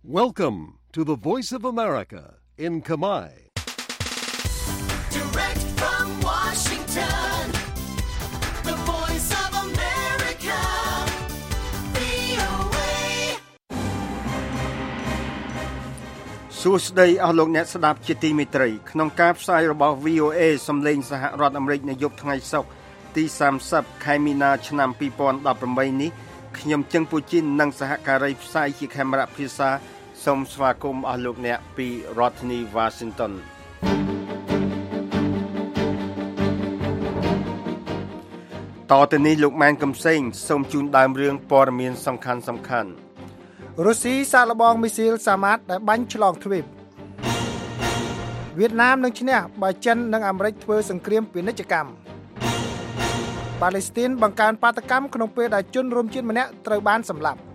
Welcome to the Voice of America in Khmer. Direct from Washington, the Voice of America, VOA. សួស្តីអស់លោកអ្នកស្ដាប់ជាទីមេត្រីក្នុងការផ្សាយរបស់ VOA សំឡេងសហរដ្ឋអាមេរិកនៅយប់ថ្ងៃសុក្រទី30ខែមីនាឆ្នាំ2018នេះខ្ញុំជឹងពូជីននិងសហការីផ្សាយជាកាមេរ៉ាភាសាសូមស្វាគមន៍អស់លោកអ្នកពីរដ្ឋធានី Washington តទៅនេះលោកម៉ែនកំសែងសូមជូនដើមរឿងព័ត៌មានសំខាន់រុស្ស៊ីសាកល្បងមីស៊ីលសាម៉ាតដែលបាញ់ឆ្លងទ្វីបវៀតណាមនឹងឈ្នះបើចិននិងអាមេរិកធ្វើសង្គ្រាមពាណិជ្ជកម្មប៉ាឡេស្ទីនបង្កើនបាតកម្មក្នុងពេលដែលជនរួមជាតិម្នាក់ត្រូវបានសម្លាប់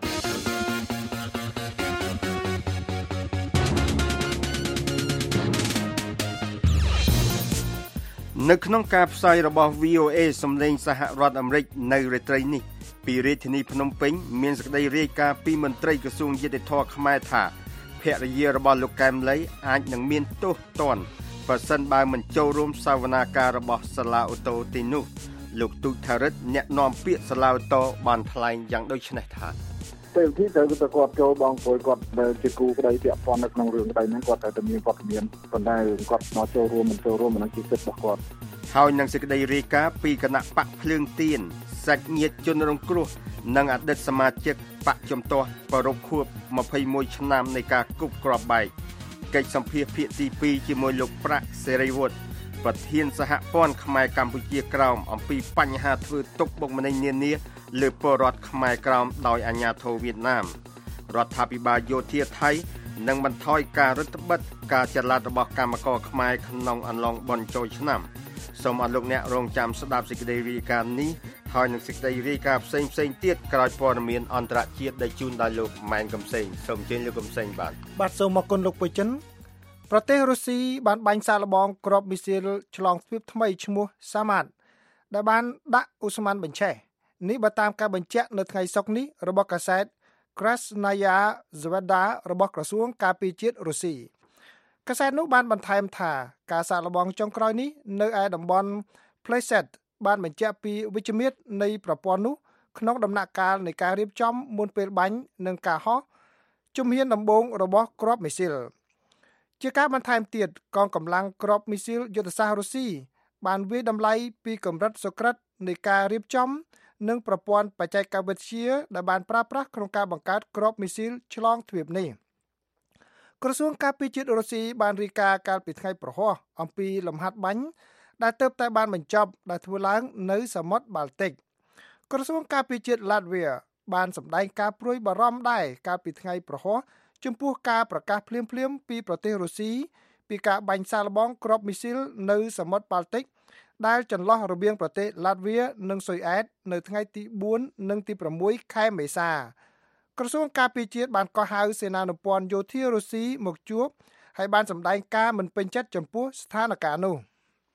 នៅក្នុងការផ្សាយរបស់ VOA សំឡេងសហរដ្ឋអាមេរិកនៅរាត្រីនេះពីរាជធានីភ្នំពេញមានសេចក្តីរាយការណ៍ពីមន្ត្រីក្រសួងយុតិធម៌ខ្មែរថាភរិយារបស់លោកកែមលីអាចនឹងមានទោសទណ្ឌប្រសិនបើមិនចូលរួមសវនាការរបស់សាលាអូតូទីនោះលោកទូចថារិទ្ធអ្នកនាំពាក្យសាលាអូតូបានថ្លែងយ៉ាងដូចនេះថាពេលទីត្រូវគាត់ចូលបងប្អូនគាត់ដែលជាគូក្តីពាក់ព័ន្ធនៅក្នុងរឿងក្តីហ្នឹងគាត់តែមានគាត់មានប៉ុន្តែគាត់មកចូលរួមមិនចូលរួមមិនជាសិទ្ធិរបស់គាត់ហើយនឹងសេចក្តីរាយការណ៍ពីគណៈបកភ្លើងទៀនសាច់ញាតិជនរងគ្រោះនិងអតីតសមាជិកបកជំទាស់ប្ររពខួប21ឆ្នាំនៃការគប់គ្រាប់បែកកិច្ចសម្ភាសភាគទី2ជាមួយលោកប្រាក់សេរីវុឌ្ឍប្រធានសហព័ន្ធខ្មែរកម្ពុជាក្រោមអំពីបញ្ហាធ្វើទុកបុកម្នេញនានាលើពលរដ្ឋខ្មែរក្រោមដោយអាជ្ញាធរវៀតណាមរដ្ឋាភិបាលយោធាថៃនឹងបន្ថយការរឹតបន្តឹងការចល័តរបស់កម្មករខ្មែរក្នុងអំឡុងបុណ្យចូលឆ្នាំសូមអរលោកអ្នករងចាំស្ដាប់សេចក្តីរាយការណ៍នេះហើយនឹងសេចក្តីរាយការណ៍ផ្សេងទៀតក្រោយព័ត៌មានអន្តរជាតិដែលជូនដោយលោកម៉ែនកំសែងសូមអញ្ជើញលោកកំសែងបាទសូមអរគុណលោកពូចិនប្រទេសរុស្ស៊ីបានបាញ់សាកល្បងគ្រាប់មីស៊ីលឆ្លងទ្វីបថ្មីឈ្មោះសាម៉ាតដែលបានដាក់ឧស្ម័នបញ្ឆេះនេះបើតាមការបញ្ជាក់នៅថ្ងៃសុក្រនេះរបស់កាសែត Krasnaya Zvezda របស់ក្រសួងការពារជាតិរុស្ស៊ីកាសែតនោះបានបន្ថែមថាការសាកល្បងចុងក្រោយនេះនៅឯតំបន់ Playset បានបញ្ជាក់ពីវិជ្ជមាននៃប្រព័ន្ធនោះក្នុងដំណាក់កាលនៃការរៀបចំមុនពេលបាញ់និងការហោះជំហានដំបូងរបស់គ្រាប់មីស៊ីលជាការបន្ថែមទៀតកងកម្លាំងគ្រាប់មីស៊ីលយុទ្ធសាស្ត្ររុស្ស៊ីបានវាយតម្លៃពីកម្រិតសុក្រិតនៃការរៀបចំនិងប្រព័ន្ធបច្ចេកវិទ្យាដែលបានប្រើប្រាស់ក្នុងការបង្កើតគ្រាប់មីស៊ីលឆ្លងទ្វីបនេះក្រសួងការពារជាតិរុស្ស៊ីបានរាយការណ៍កាលពីថ្ងៃប្រហ័សអំពីលំហាត់បាញ់ដែលទើបតែបានបញ្ចប់ដែលធ្វើឡើងនៅសមុទ្របាល់ទិកក្រសួងការពារជាតិឡាតវីបានសម្ដែងការព្រួយបារម្ភដែរកាលពីថ្ងៃប្រហ័សចំពោះការប្រកាសភ្លាមៗពីប្រទេសរុស្ស៊ីពីការបាញ់សាកល្បងគ្រាប់មីស៊ីលនៅសមុទ្របាល់ទិកដែលចន្លោះរវាងប្រទេសឡាតវីនិងស៊ុយអែតនៅថ្ងៃទី4និងទី6ខែមេសាក្រសួងការពារជាតិបានកោះហៅសេនានុព័ន្ធយោធារុស្ស៊ីមកជួបហើយបានសម្ដែងការមិនពេញចិត្តចំពោះស្ថានភាពនោះ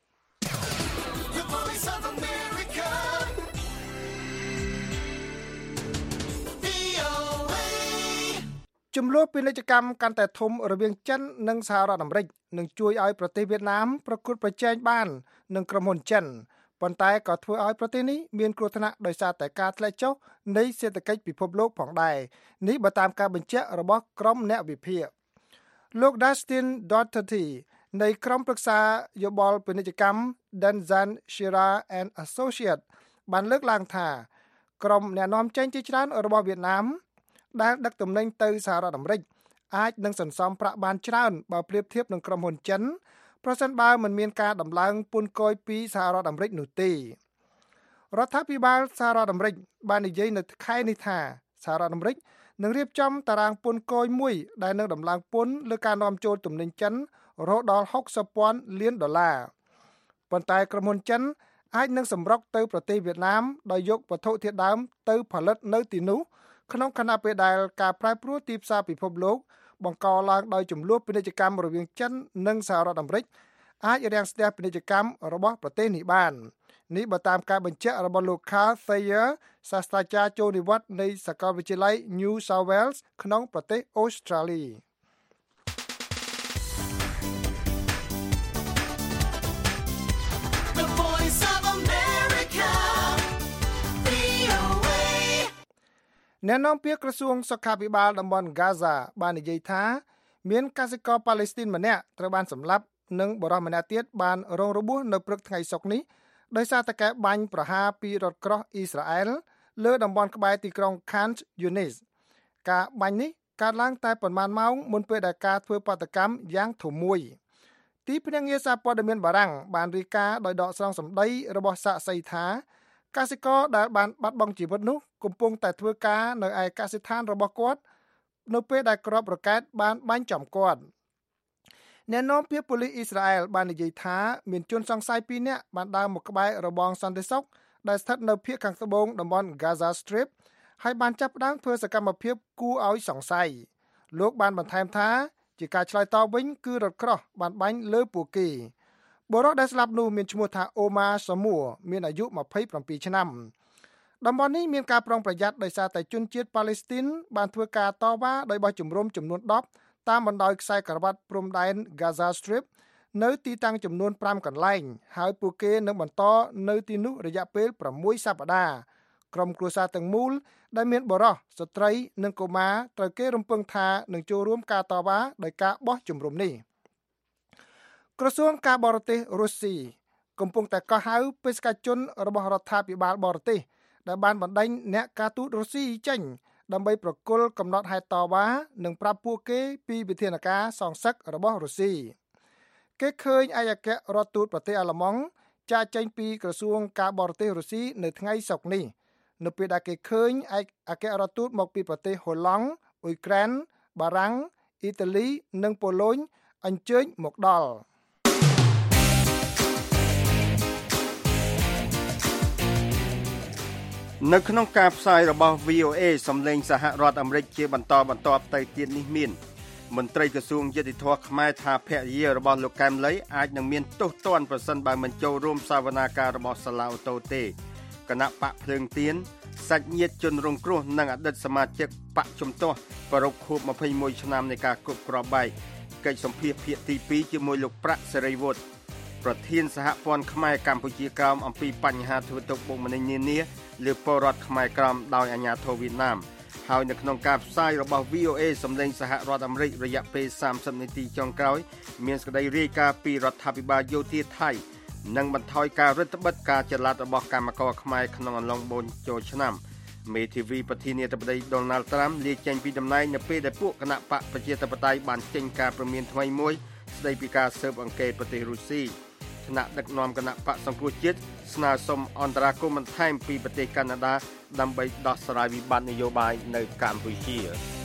ចំនួនពាណិជ្ជកម្មកាន់តែធំរវាងចិននិងសហរដ្ឋអាមេរិកនឹងជួយឲ្យប្រទេសវៀតណាមប្រកួតប្រជែងបាននឹងក្រុមហ៊ុនចិនប៉ុន្តែក៏ធ្វើឲ្យប្រទេសនេះមានគ្រោះថ្នាក់ដោយសារតែការធ្លាក់ចុះនៃសេដ្ឋកិច្ចពិភពលោកផងដែរនេះបើតាមការបញ្ជាក់របស់ក្រុមអ្នកវិភាគលោក Dustin Doherty នៃក្រុមប្រឹក្សាយោបល់ពាណិជ្ជកម្ម Denzan Shira and Associates បានលើកឡើងថាក្រុមអ្នកនាំចេញជាច្រើនរបស់វៀតណាមដែលដឹកទំនិញទៅសហរដ្ឋអាមេរិកអាចនឹងសន្សំប្រាក់បានច្រើនបើប្រៀបធៀបនឹងក្រុមហ៊ុនចិនប្រសិនបើមិនមានការដំឡើងពន្ធគយពីសហរដ្ឋអាមេរិកនោះទេរដ្ឋាភិបាលសហរដ្ឋអាមេរិកបាននិយាយនៅខែនេះថាសហរដ្ឋអាមេរិកនឹងរៀបចំតារាងពន្ធគយមួយដែលនឹងដំឡើងពន្ធលើការនាំចូលទំនិញចិនរហូតដល់$60,000 លានប៉ុន្តែក្រុមហ៊ុនចិនអាចនឹងសម្រុកទៅប្រទេសវៀតណាមដោយយកវត្ថុធាតុដើមទៅផលិតនៅទីនោះក្នុងខណៈពេលដែលការប្រែប្រួលទីផ្សារពិភពលោកបង្កឡើងដោយចំនួនពាណិជ្ជកម្មរវាងចិននិងសហរដ្ឋអាមេរិកអាចរាំងស្ទះពាណិជ្ជកម្មរបស់ប្រទេសនេះបាននេះបើតាមការបញ្ជាក់របស់លោក Carl Thayer សាស្ត្រាចារ្យចូលនិវត្តន៍នៃសាកលវិទ្យាល័យ New South Wales ក្នុងប្រទេសអូស្ត្រាលីអ្នកនាំពាក្យក្រសួងសុខាភិបាលតំបន់ហ្គាហ្សាបាននិយាយថាមានកសិករប៉ាឡេស្ទីនម្នាក់ត្រូវបានសម្លាប់និងបុរសម្នាក់ទៀតបានរងរបួសនៅព្រឹកថ្ងៃសុក្រនេះដោយសារតែការបាញ់ប្រហារពីរថក្រោះអ៊ីស្រាអែលលើតំបន់ក្បែរទីក្រុង Khan Yunis ការបាញ់នេះកើតឡើងតែប៉ុន្មានម៉ោងមុនពេលដែលការធ្វើបាតកម្មយ៉ាងធំមួយទីភ្នាក់ងារសារព័ត៌មានបារាំងបានរាយការណ៍ដោយដកស្រង់សម្ដីរបស់សាក្សីថាកសិករដែលបានបាត់បង់ជីវិតនោះកំពុងតែធ្វើការនៅឯកសិដ្ឋានរបស់គាត់នៅពេលដែលគ្រាប់រ៉ុកែតបានបាញ់ចំគាត់អ្នកនាំពាក្យប៉ូលីសអ៊ីស្រាអែលបាននិយាយថាមានជនសង្ស័យ2នាក់បានដើរមកក្បែររបងសន្តិសុខដែលស្ថិតនៅភាគខាងត្បូងតំបន់ Gaza Strip ហើយបានចាប់ផ្ដើមធ្វើសកម្មភាពគួរឲ្យសង្ស័យលោកបានបន្ថែមថាជាការឆ្លើយតបវិញគឺរថក្រោះបានបាញ់លើពួកគេបុរសដែលស្លាប់នោះមានឈ្មោះថាអូម៉ាសាមួមានអាយុ27ឆ្នាំតំបន់នេះមានការប្រុងប្រយ័ត្នដោយសារតែជនជាតិប៉ាឡេស្ទីនបានធ្វើការតវ៉ាដោយបោះជំរំចំនួន10តាមបណ្ដោយខ្សែក្រវ៉ាត់ព្រំដែន Gaza Strip នៅទីតាំងចំនួន5កន្លែងហើយពួកគេនឹងបន្តនៅទីនោះរយៈពេល6សប្តាហ៍ក្រុមគ្រួសារទាំងមូលដែលមានបុរសស្ត្រីនិងកុមារត្រូវគេរំពឹងថានឹងចូលរួមការតវ៉ាដោយការបោះជំរំនេះក្រសួងការបរទេសរុស្ស៊ីកំពុងតែកោះហៅបេសកជនរបស់រដ្ឋាភិបាលបរទេសដែលបានបណ្ដេញអ្នកការទូតរុស្ស៊ីចេញដើម្បីប្រគល់កំណត់ហេតុតវ៉ានិងប្រាប់ពួកគេពីវិធានការសងសឹករបស់រុស្ស៊ីគេឃើញឯកអគ្គរដ្ឋទូតប្រទេសអាល្លឺម៉ង់ចាកចេញពីក្រសួងការបរទេសរុស្ស៊ីនៅថ្ងៃសុក្រនេះនៅពេលដែលគេឃើញឯកអគ្គរដ្ឋទូតមកពីប្រទេសហូឡង់អ៊ុយក្រែនបារាំងអ៊ីតាលីនិងប៉ូឡូញអញ្ជើញមកដល់នៅក្នុងការផ្សាយរបស់ VOA សំឡេងសហរដ្ឋអាមេរិកជាបន្តទៅទៀតនេះមានមន្ត្រីក្រសួងយុតិធធម៌ខ្មែរថាភរិយារបស់លោកកែមលីអាចនឹងមានទោសទណ្ឌប្រសិនបើមិនចូលរួមសវនាការរបស់សាឡាអូតូទេគណៈបកភ្លើងទៀនសាច់ញាតិជនរងគ្រោះនិងអតីតសមាជិកបកជំទាស់ប្រពខួប21ឆ្នាំនៃការគប់គ្រាប់បែកកិច្ចសម្ភាសភាគទី2ជាមួយលោកប្រាក់សេរីវុឌ្ឍប្រធានសហព័ន្ធខ្មែរកម្ពុជាក្រោមអំពីបញ្ហាធ្វើទុកបុកម្នេញនានាលើពលរដ្ឋខ្មែរក្រោមដោយអាជ្ញាធរវៀតណាមហើយនៅក្នុងការផ្សាយរបស់ VOA សម្លេងសហរដ្ឋអាមេរិករយៈពេល30នាទីចុងក្រោយមានសេចក្តីរាយការណ៍ពីរដ្ឋាភិបាលយោធាថៃនិងបន្ថយការរឹតបន្តឹងការចល័តរបស់កម្មករខ្មែរក្នុងអំឡុងបូនចូលឆ្នាំមេធាវីប្រធានាធិបតី Donald Trump លាចេញពីតំណែងនៅពេលដែលពួកគណៈបកប្រជាធិបតេយ្យបានចេញការព្រមានថ្មីមួយស្តីពីការស៊ើបអង្កេតប្រទេសរុស្ស៊ីថ្នាក់ដឹកនាំគណៈបកសង្គ្រោះជាតិស្នើសុំអន្តរាគមន៍បន្ថែមពីប្រទេសកាណាដាដើម្បីដោះស្រាយវិបត្តិនយោបាយនៅកម្ពុជា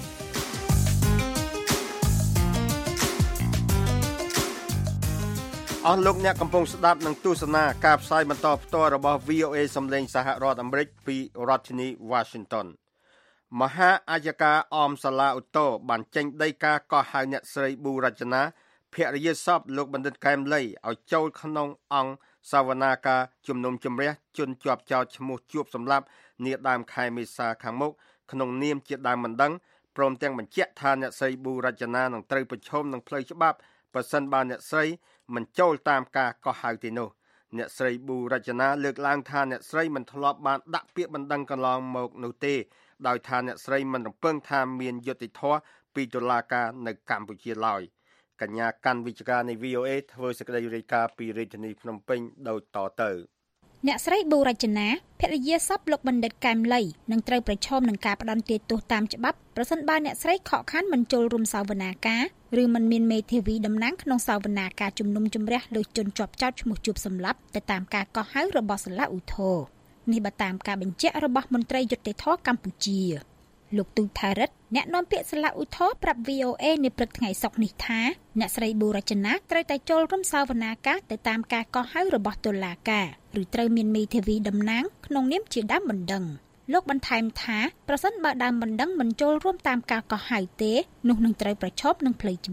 អស់លោកអ្នកកំពុងស្ដាប់និងទស្សនាការផ្សាយបន្តផ្ទាល់របស់ VOA សម្លេងសហរដ្ឋអាមេរិកពីរដ្ឋធានី Washington មហាអាយកាអមសាឡាអូតូបានចេញដីកាកោះហៅអ្នកស្រីប៊ូរចនាភរិយាសពលោកបណ្ឌិតកែមលីឲ្យចូលក្នុងអង្គសវនាការជំនុំជម្រះជនជាប់ចោទឈ្មោះជួបសម្លាប់នាដើមខែមេសាខាងមុខក្នុងនាមជាដើមមិនដឹងព្រមទាំងបញ្ជាក់ថាអ្នកស្រីប៊ូរចនានឹងត្រូវប្រឈមនឹងផ្លូវច្បាប់ប្រសិនបើអ្នកស្រីមិនចូលតាមការកោះហៅទីនោះអ្នកស្រីប៊ូរចនាលើកឡើងថាអ្នកស្រីមិនធ្លាប់បានដាក់ពាក្យបណ្ដឹងកន្លងមកនោះទេដោយថាអ្នកស្រីមិនរំពឹងថាមានយុត្តិធម៌ពីតុលាការនៅកម្ពុជាឡើយកញ្ញាកាន់វិជ្ជការនៃ VOA ធ្វើសេចក្តីរាយការណ៍ពីរាជធានីភ្នំពេញដូចតទៅអ្នកស្រីប៊ូរចនាភរិយាសពលោកបណ្ឌិតកែមលីនឹងត្រូវប្រឈមនឹងការផ្ដន្ទាទោសតាមច្បាប់ប្រសិនបើអ្នកស្រីខកខានមិនចូលរួមសវនាការឬមិនមានមេធាវីតំណាងក្នុងសវនាការជំនុំជម្រះលើជនជាប់ចោទឈ្មោះជួបសម្លាប់ទៅតាមការកោះហៅរបស់សាឡាអ៊ូថូនេះបើតាមការបញ្ជាក់របស់មន្ត្រីយុត្តិធម៌កម្ពុជាលោកទូថារិតអ្នកនាំពាក្យសាឡាអ៊ូថូប្រាប់ VOA នៅព្រឹកថ្ងៃសុក្រនេះថាអ្នកស្រីប៊ូរចនាត្រូវតែចូលរួមសវនាការទៅតាមការកោះហៅរបស់តុលាការឬត្រូវមានមេធាវីតំណាងក្នុងនាមជាដើមបណ្ដឹងលោកបន្ថែមថាប្រសិនបើដើមបណ្ដឹងមិនចូលរួមតាមការកោះហៅទេនោះនឹងត្រូវប្រឈមនឹងផ្លូវច្បាប់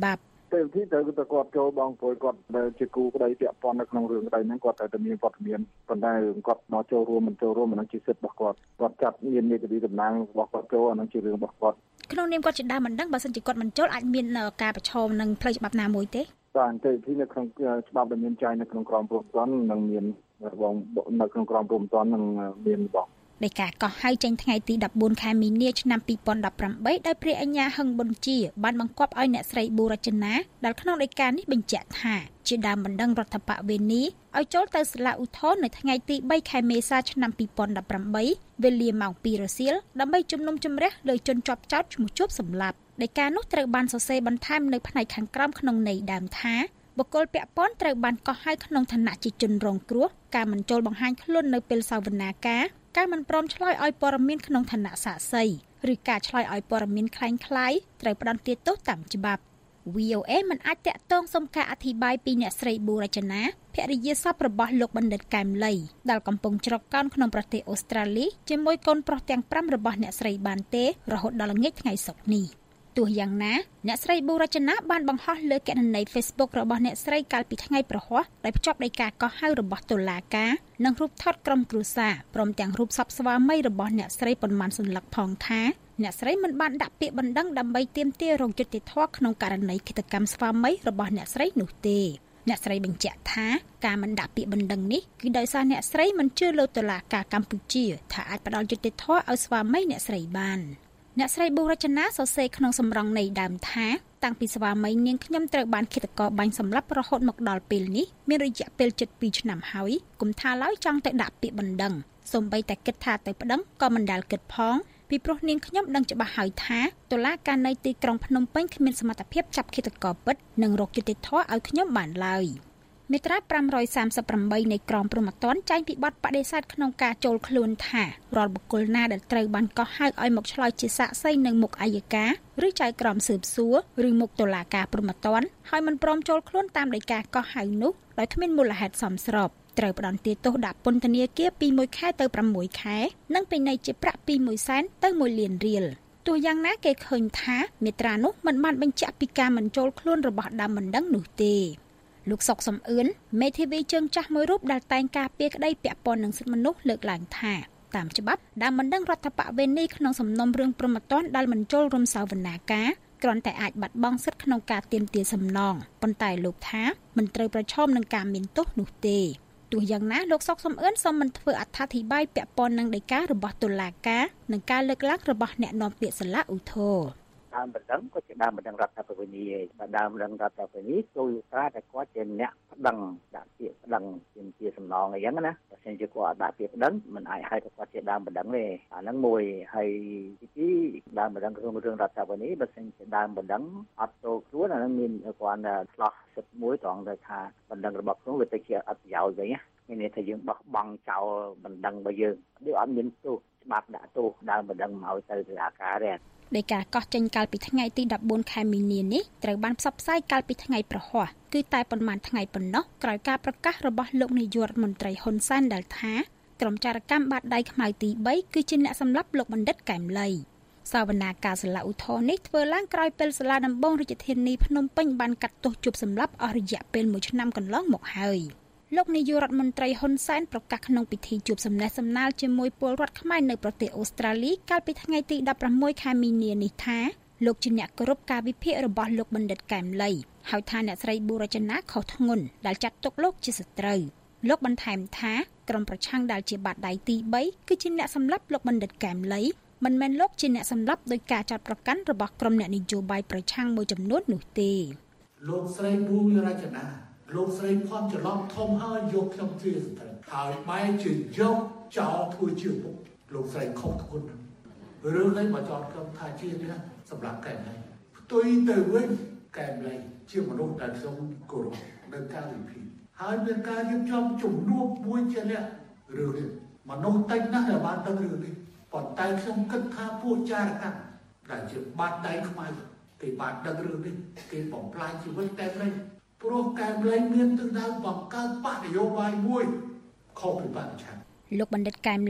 ពេលទីទៅគាត់ចូលបងប្អូនគាត់ជាគូក្តីពាក់ព័ន្ធនៅក្នុងរឿងក្តីហ្នឹងគាត់តែមានវត្តមានប៉ុន្តែគាត់មកចូលរួមមិនចូលរួមអានឹងជាសិទ្ធិរបស់គាត់ចាត់មាននីតិវិធីតំណាងរបស់គាត់ចូលអានឹងជារឿងរបស់គាត់ក្នុងនាមគាត់ជាដើមមិនដឹងបើសិនជាគាត់មិនចូលអាចមានការប្រឈមនឹងផ្លូវច្បាប់ណាមួយទេបាទទេទីនៅក្នុងច្បាប់ដែលមានចែងនៅក្នុងក្រមព្រំដែននឹងមានបងនៅក្នុងក្រមព្រំដែននឹងមានបងនៃការកោះហៅចេញថ្ងៃទី14ខែមីនាឆ្នាំ2018ដោយព្រះអញ្ញាហឹងប៊ុនជាបានបង្គាប់ឲ្យអ្នកស្រីប៊ូរចនាដែលក្នុងដីកានេះបញ្ជាក់ថាជាដើមបណ្ដឹងរដ្ឋបវេនីឲ្យចូលទៅសាលាឧទ្ធរណ៍នៅថ្ងៃទី3ខែមេសាឆ្នាំ2018វេលាម៉ោង2រសៀលដើម្បីជំនុំជម្រះលើជនជាប់ចោទឈ្មោះជួបសម្លាប់ដីកានោះត្រូវបានសរសេរបន្ថែមនៅផ្នែកខាងក្រោមក្នុងន័យដើមថាបុគ្គលពាក់ព័ន្ធត្រូវបានកោះហៅក្នុងឋានៈជាជនរងគ្រោះការមិនចូលបង្ហាញខ្លួននៅពេលសវនាការមិនព្រមឆ្លើយឲ្យព័ត៌មានក្នុងឋានៈសាក្សីឬការឆ្លើយឲ្យព័ត៌មានคล้ายៗត្រូវផ្តន្ទាទោសតាមច្បាប់ VOA មិនអាចតាក់ទងសុំការអធិប្បាយពីអ្នកស្រីប៊ូរចនាភរិយាសពរបស់លោកបណ្ឌិតកែមលីដែលកំពុងជ្រកកោនក្នុងប្រទេសអូស្ត្រាលីជាមួយកូនប្រុសទាំង5របស់អ្នកស្រីបានទេរហូតដល់ល្ងាចថ្ងៃសុក្រនេះទោះយ៉ាងណាអ្នកស្រីប៊ូរចនាបានបង្ហោះលើគណនី Facebook របស់អ្នកស្រីកាលពីថ្ងៃប្រហ័សដោយភ្ជាប់ដោយការកោះហៅរបស់តុលាការនិងរូបថតក្រុមគ្រួសារព្រមទាំងរូបសពស្វាមីរបស់អ្នកស្រីប៉ុន្មានសន្លឹកផងថាអ្នកស្រីមិនបានដាក់ពាក្យបណ្ដឹងដើម្បីទាមទាររកយុត្តិធម៌ក្នុងករណីឃាតកម្មស្វាមីរបស់អ្នកស្រីនោះទេអ្នកស្រីបញ្ជាក់ថាការមិនដាក់ពាក្យបណ្ដឹងនេះគឺដោយសារអ្នកស្រីមិនជឿលើតុលាការកម្ពុជាថាអាចផ្ដល់យុត្តិធម៌ឲ្យស្វាមីអ្នកស្រីបានអ្នកស្រីប៊ូរចនាសរសេរក្នុងសម្រងនៃដើមថាតាំងពីស្វាមីនាងខ្ញុំត្រូវបានឃាតករបាញ់សម្លាប់រហូតមកដល់ពេលនេះមានរយៈពេលជិត2ឆ្នាំហើយគុំថាឡើយចង់ទៅដាក់ពាក្យបណ្ដឹងសូម្បីតែគិតថាទៅប្តឹងក៏មិនដែលគិតផងពីព្រោះនាងខ្ញុំដឹងច្បាស់ហើយថាតុលាការនៅទីក្រុងភ្នំពេញគ្មានសមត្ថភាពចាប់ឃាតករពិតនិងរកយុត្តិធម៌ឲ្យខ្ញុំបានឡើយមាត្រា538នៃក្រមព្រហ្មទណ្ឌចែងពីបទបដិសេធក្នុងការចូលខ្លួនថារាល់បុគ្គលណាដែលត្រូវបានកោះហៅឲ្យមកឆ្លើយជាសាក្សីនៅមុខអัยការឬចៅក្រមស៊ើបសួរឬមុខតុលាការព្រហ្មទណ្ឌហើយមិនព្រមចូលខ្លួនតាមដីកាកោះហៅនោះដោយគ្មានមូលហេតុសមស្របត្រូវផ្តន្ទាទោសដាក់ពន្ធនាគារពី1ខែទៅ6ខែនិងពិន័យជាប្រាក់ពី1សែនទៅ1លានរៀលទោះយ៉ាងណាគេឃើញថាមាត្រានោះមិនបានបញ្ជាក់ពីការមិនចូលខ្លួនរបស់ដើមបណ្ដឹងនោះទេលោកសុកសំអឿនមេធាវីជើងចាស់មួយរូបដែលតែងការពារក្តីពាក់ព័ន្ធនឹងសិទ្ធិមនុស្សលើកឡើងថាតាមច្បាប់ដើមបណ្ដឹងរដ្ឋបវេនីក្នុងសំណុំរឿងព្រហ្មទណ្ឌដែលមិនចូលរួមសវនាការគ្រាន់តែអាចបាត់បង់សិទ្ធិក្នុងការទាមទារសំណងប៉ុន្តែលោកថាមិនត្រូវប្រឈមនឹងការមានទោសនោះទេទោះយ៉ាងណាលោកសុកសំអឿនសូមមិនធ្វើអត្ថាធិប្បាយពាក់ព័ន្ធនឹងដីការបស់តុលាការនិងការលើកឡើងរបស់អ្នកនាំពាក្យសាលាឧទ្ធរណ៍ដើមបណ្ដឹងក៏ជាដើមបណ្ដឹងរដ្ឋបវេនីឯងដើមបណ្ដឹងរដ្ឋបវេនីចូលថាតែគាត់ជាអ្នកប្តឹងដាក់ពាក្យប្តឹងជាសំណងអីចឹងណាបើមិនជាគាត់ដាក់ពាក្យប្តឹងមិនអាចហៅថាគាត់ជាដើមបណ្ដឹងទេអាហ្នឹងមួយហើយទី2ដើមបណ្ដឹងក្នុងរឿងរដ្ឋបវេនីបើមិនជាដើមបណ្ដឹងអត់ចូលខ្លួនអាហ្នឹងមានគាត់ឆ្លោះសិទ្ធិមួយត្រង់ដែលថាបណ្ដឹងរបស់ខ្លួនវាទៅជាអត់ប្រយោជន៍វិញណាមានន័យថាយើងបោះបង់ចោលបណ្ដឹងរបស់យើងដូចអត់មានទោសច្បាប់ដាក់ទោសដើមបណ្ដឹងមកទៅតុលាការទេដោយការកោះចេញកាលពីថ្ងៃទី14ខែមីនានេះត្រូវបានផ្សព្វផ្សាយកាលពីថ្ងៃប្រហ័សគឺតែប៉ុន្មានថ្ងៃប៉ុណ្ណោះក្រោយការប្រកាសរបស់លោកនាយករដ្ឋមន្ត្រីហ៊ុនសែនដែលថាក្រុមចារកម្មបាតដៃខ្មៅទី3គឺជាអ្នកសម្លាប់លោកបណ្ឌិតកែមលីសវនាការសាលាឧទ្ធរណ៍នេះធ្វើឡើងក្រោយពេលសាលាដំបងរាជធានីភ្នំពេញបានកាត់ទោសជួបសម្លាប់អស់រយៈពេល1ឆ្នាំកន្លងមកហើយលោកនាយករដ្ឋមន្ត្រីហ៊ុនសែនប្រកាសក្នុងពិធីជួបសំណេះសំណាលជាមួយពលរដ្ឋខ្មែរនៅប្រទេសអូស្ត្រាលីកាលពីថ្ងៃទី16ខែមីនានេះថាលោកជាអ្នកគោរពការវិភាគរបស់លោកបណ្ឌិតកែមលីហើយថាអ្នកស្រីប៊ូរចនាខុសធ្ងន់ដែលចាត់ទុកលោកជាសត្រូវលោកបន្ថែមថាក្រុមប្រឆាំងដែលជាបាតដៃទី3គឺជាអ្នកសម្លាប់លោកបណ្ឌិតកែមលីមិនមែនលោកជាអ្នកសម្លាប់ដោយការចាត់ប្រកាន់របស់ក្រុមអ្នកនយោបាយប្រឆាំងមួយចំនួននោះទេលោកស្រីប៊ូរចនាលោកស្រីផនច្រឡំធំហើយយកខ្ញុំជាស្ត្រីហើយបែរជាយកចោលធ្វើជាពុកលោកស្រីខុសធ្ងន់រឿងនេះមកចោទខ្ញុំថាជានេះសម្រាប់កែមលីផ្ទុយទៅវិញកែមលីជាមនុស្សដែលខ្ញុំគោរពនៅការវិភាគហើយមានការរៀបចំជំនួបមួយជាលក្ខរឿងនេះមនុស្សតិចណាស់ដែលបានដឹងរឿងនេះប៉ុន្តែខ្ញុំគិតថាពួកចារកម្មដែលជាបាតដៃខ្មៅគេបានដឹងរឿងនេះគេបំផ្លាញជីវិតតែព្រៃព្រោះកែមលីមានទិសដៅបង្កើតបកនយោបាយមួយខុសពីបរិឆាំងលោកបណ្ឌិតកែមលី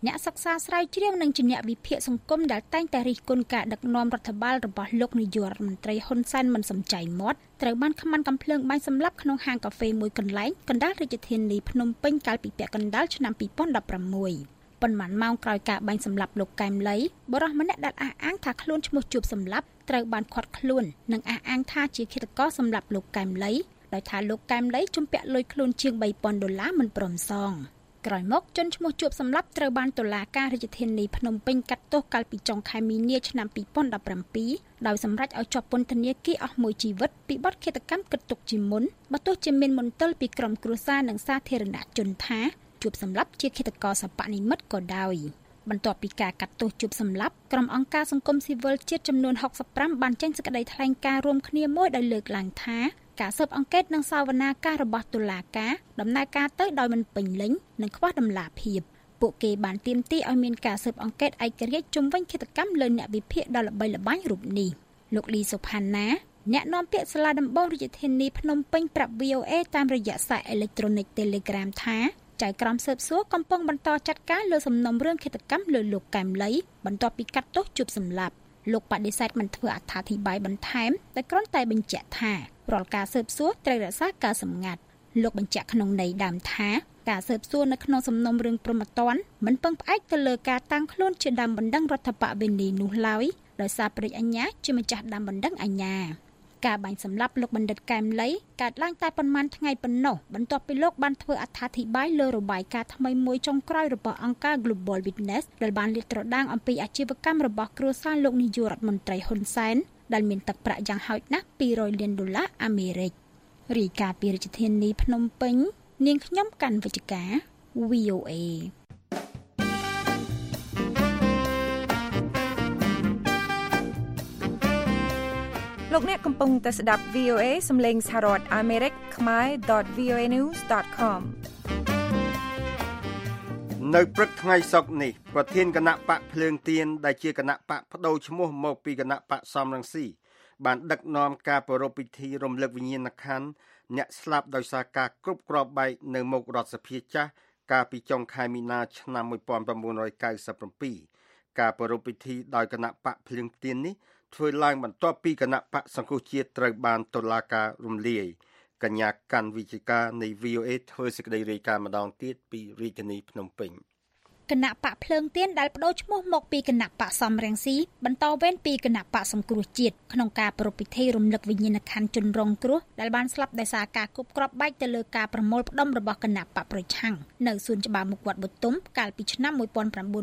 អ្នកសិក្សាស្រាវជ្រាវនិងជាអ្នកវិភាគសង្គមដែលតែងតែរិះគន់ការដឹកនាំរដ្ឋបាលរបស់លោកនាយករដ្ឋមន្ត្រីហ៊ុនសែនមិនសំចៃមាត់ត្រូវបានខ្មាន់កំភ្លើងបាញ់សម្លាប់ក្នុងហាងកាហ្វេមួយកន្លែងកណ្ដាលរាជធានីភ្នំពេញកាលពីពាក់កណ្ដាលឆ្នាំ2016ប៉ុន្មានម៉ោងក្រោយការបាញ់សម្លាប់លោកកែមលីបុរសម្នាក់ដែលអះអាងថាខ្លួនឈ្មោះជួបសម្លាប់ត្រូវបានឃាត់ខ្លួននិងអះអាងថាជាឃាតករសម្លាប់លោកកែមលីដោយថាលោកកែមលីជំពាក់លុយខ្លួនជាង$3,000មិនព្រមសងក្រោយមកជនឈ្មោះជួបសម្លាប់ត្រូវបានតុលាការរាជធានីភ្នំពេញកាត់ទោសកាលពីចុងខែមីនាឆ្នាំ2017ដោយសម្រេចឲ្យជាប់ពន្ធនាគារអស់មួយជីវិតពីបទឃាតកម្មគិតទុកជាមុនបើទោះជាមានមន្ទិលពីក្រុមគ្រួសារនិងសាធារណជនថាជួបសម្លាប់ជាឃាតករសប្បនិមិត្តក៏ដោយបន្ទាប់ពីការកាត់ទោសជួបសម្លាប់ក្រុមអង្គការសង្គមស៊ីវិលជាតិចំនួន65បានចេញសេចក្តីថ្លែងការណ៍រួមគ្នាមួយដោយលើកឡើងថាការស៊ើបអង្កេតនិងសវនាការរបស់តុលាការដំណើរការទៅដោយមិនពេញលេញនិងខ្វះតម្លាភាពពួកគេបានទាមទារឲ្យមានការស៊ើបអង្កេតឯករាជ្យជុំវិញឃាតកម្មលើអ្នកវិភាគដ៏ល្បីល្បាញរូបនេះលោកលីសុផាណាអ្នកនាំពាក្យសាលាដំបងរាជធានីភ្នំពេញប្រាប់ VOA តាមរយៈសារអេឡិចត្រូនិក Telegram ថាចៅក្រមស៊ើបសួរកំពុងបន្តចាត់ការលើសំណុំរឿងឃាតកម្មលើលោកកែមលីបន្ទាប់ពីកាត់ទោសជួបសម្លាប់លោកបដិសេធមិនធ្វើអត្ថាធិប្បាយបន្ថែមតែគ្រាន់តែបញ្ជាក់ថារាល់ការស៊ើបសួរត្រូវរក្សាការសម្ងាត់លោកបញ្ជាក់ក្នុងន័យដើមថាការស៊ើបសួរនៅក្នុងសំណុំរឿងព្រហ្មទណ្ឌមិនពឹងផ្អែកទៅលើការតាំងខ្លួនជាដើមបណ្ដឹងរដ្ឋបវេនីនោះឡើយដោយសារព្រះអញ្ញាជាម្ចាស់ដើមបណ្ដឹងអញ្ញាការបាញ់សម្លាប់លោកបណ្ឌិតកែមលីកើតឡើងតែប៉ុន្មានថ្ងៃប៉ុណ្ណោះបន្ទាប់ពីលោកបានធ្វើអត្ថាធិប្បាយលើរបាយការណ៍ថ្មីមួយចុងក្រោយរបស់អង្គការ Global Witness ដែលបានលាតត្រដាងអំពីអាជីវកម្មរបស់គ្រួសារលោកនាយករដ្ឋមន្ត្រីហ៊ុនសែនដែលមានទឹកប្រាក់យ៉ាងហោចណាស់$200 លានអាមេរិករាយការណ៍ពីរាជធានីភ្នំពេញនាងខ្ញុំកាន់វិជ្ជការ VOA លោកអ្នកកំពុងតែស្ដាប់ VOA សំឡេងសហរដ្ឋអាមេរិកខ្មែរ.voanews.com នៅព្រឹកថ្ងៃសុក្រនេះប្រធានគណៈបកភ្លើងទៀនដែលជាគណៈបកបដូរឈ្មោះមកពីគណៈបកសំរងស៊ីបានដឹកនាំការប្រារព្ធពិធីរំលឹកវិញ្ញាណក្ខន្ធអ្នកស្លាប់ដោយសារការគ្រប់គ្រាប់បែកនៅមុខរដ្ឋសភាចាស់កាលពីចុងខែមីនាឆ្នាំ1997ការប្រារព្ធពិធីដោយគណៈបកភ្លើងទៀននេះធ្វើឡើងបន្ទាប់ពីគណៈបកសង្គ្រោះជាតិត្រូវបានតុលាការរំលាយកញ្ញាកាន់វិជ្ជការនៃ VOA ធ្វើសេចក្តីរាយការណ៍ម្ដងទៀតពីរាជធានីភ្នំពេញគណៈបកភ្លើងទៀនដែលបដូរឈ្មោះមកពីគណៈបកសំរងស៊ីបន្តវេនពីគណៈបកសង្គ្រោះជាតិក្នុងការប្រារព្ធពិធីរំលឹកវិញ្ញាណក្ខន្ធជនរងគ្រោះដែលបានស្លាប់ដោយសារការគប់គ្រាប់បែកទៅលើការប្រមូលផ្ដុំរបស់គណៈបកប្រឆាំងនៅសួនច្បារមុខវត្តបទុមកាលពីឆ្នាំ1997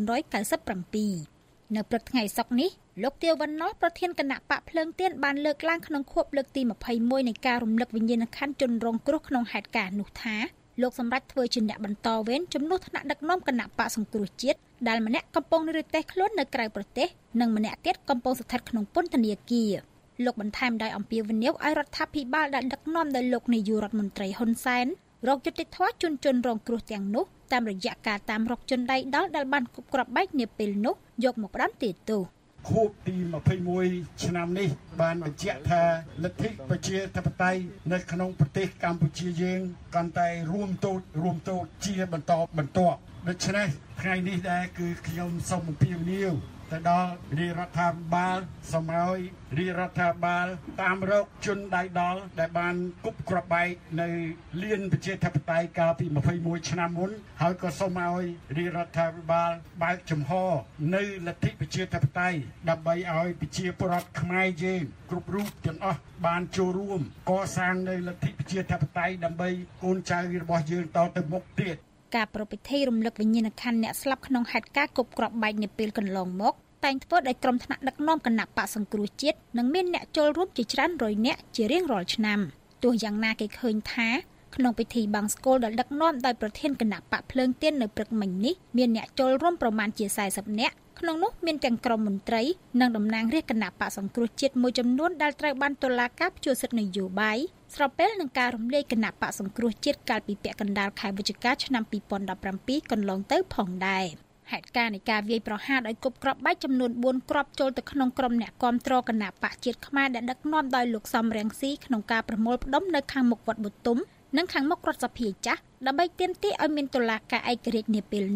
នៅព្រឹកថ្ងៃសុក្រនេះលោកទាវវណ្ណប្រធានគណៈបកភ្លើងទៀនបានលើកឡើងក្នុងខួបលើកទី21នៃការរំលឹកវិញ្ញាណក្ខន្ធជនរងគ្រោះក្នុងហេតុការណ៍នោះថាលោកសម្រាប់ធ្វើជាអ្នកបន្តវេនជំនួសថ្នាក់ដឹកនាំគណៈបកសង្គ្រោះជាតិដែលម្នាក់កំពុងនិរទេសខ្លួននៅក្រៅប្រទេសនិងម្នាក់ទៀតកំពុងស្ថិតក្នុងពន្ធនាគារលោកបន្ថែមដោយអំពាវនាវឲ្យរដ្ឋាភិបាលដែលដឹកនាំដោយលោកនាយករដ្ឋមន្ត្រីហ៊ុនសែនរកយុត្តិធម៌ជូនជនរងគ្រោះទាំងនោះតាមរយៈការតាមរកជនដៃដល់ដែលបានគប់គ្រាប់បែកនាពេលនោះយកមកផ្ដន្ទាទោសខួបទី21ឆ្នាំនេះបានបញ្ជាក់ថាលទ្ធិប្រជាធិបតេយ្យនៅក្នុងប្រទេសកម្ពុជាយើងកាន់តែរួមតូចជាបន្តបន្ទាប់ដូច្នេះថ្ងៃនេះដែរគឺខ្ញុំសូមអំពាវនាវទៅដល់រាជរដ្ឋាភិបាលសូមឲ្យរាជរដ្ឋាភិបាលតាមរកជនដៃដល់ដែលបានគប់គ្រាប់បែកនៅលានប្រជាធិបតេយ្យកាលពី21ឆ្នាំមុនហើយក៏សូមឲ្យរាជរដ្ឋាភិបាលបើកចំហនៅលទ្ធិប្រជាធិបតេយ្យដើម្បីឲ្យប្រជាពលរដ្ឋខ្មែរយើងគ្រប់រូបទាំងអស់បានចូលរួមកសាងនៅលទ្ធិប្រជាធិបតេយ្យដើម្បីកូនចៅរបស់យើងតទៅមុខទៀតការប្រពៃពិធីរំលឹកវិញ្ញាណក្ខន្ធអ្នកស្លាប់ក្នុងហេតុការណ៍គប់គ្រាប់បែកនាពេលកន្លងមកតែងធ្វើដោយក្រុមថ្នាក់ដឹកនាំគណៈបកសង្គ្រោះជាតិនិងមានអ្នកចូលរួមជាច្រើនរយនាក់ជារៀងរាល់ឆ្នាំទោះយ៉ាងណាគេឃើញថាក្នុងពិធីបង្សុកូលដែលដឹកនាំដោយប្រធានគណៈបកភ្លើងទៀននៅព្រឹកមិញនេះមានអ្នកចូលរួមប្រមាណជា40នាក់ក្នុងនោះមានទាំងក្រុមមន្ត្រីនិងតំណាងរាជគណៈបកសង្គ្រោះជាតិមួយចំនួនដែលត្រូវបានតុលាការព្យួរសិទ្ធិនយោបាយស្របពេលនឹងការរំលាយគណៈបកសង្គ្រោះជាតិកាលពីពាក់កណ្ដាលខែវិច្ឆិកាឆ្នាំ2017កន្លងទៅផងដែរហេតុការណ៍នៃការវាយប្រហារដោយគប់គ្រាប់បែកចំនួន4គ្រាប់ចូលទៅក្នុងក្រុមអ្នកគាំទ្រគណៈបកជាតិខ្មែរដែលដឹកនាំដោយលោកសំរងស៊ីក្នុងការប្រមូលផ្ដុំនៅខាងមុខវត្តបទុមនិងខាងមុខរដ្ឋសភាចាស់ដើម្បីទាមទារឲ្យមានតុលាការឯករាជ្យនាពេលនោះ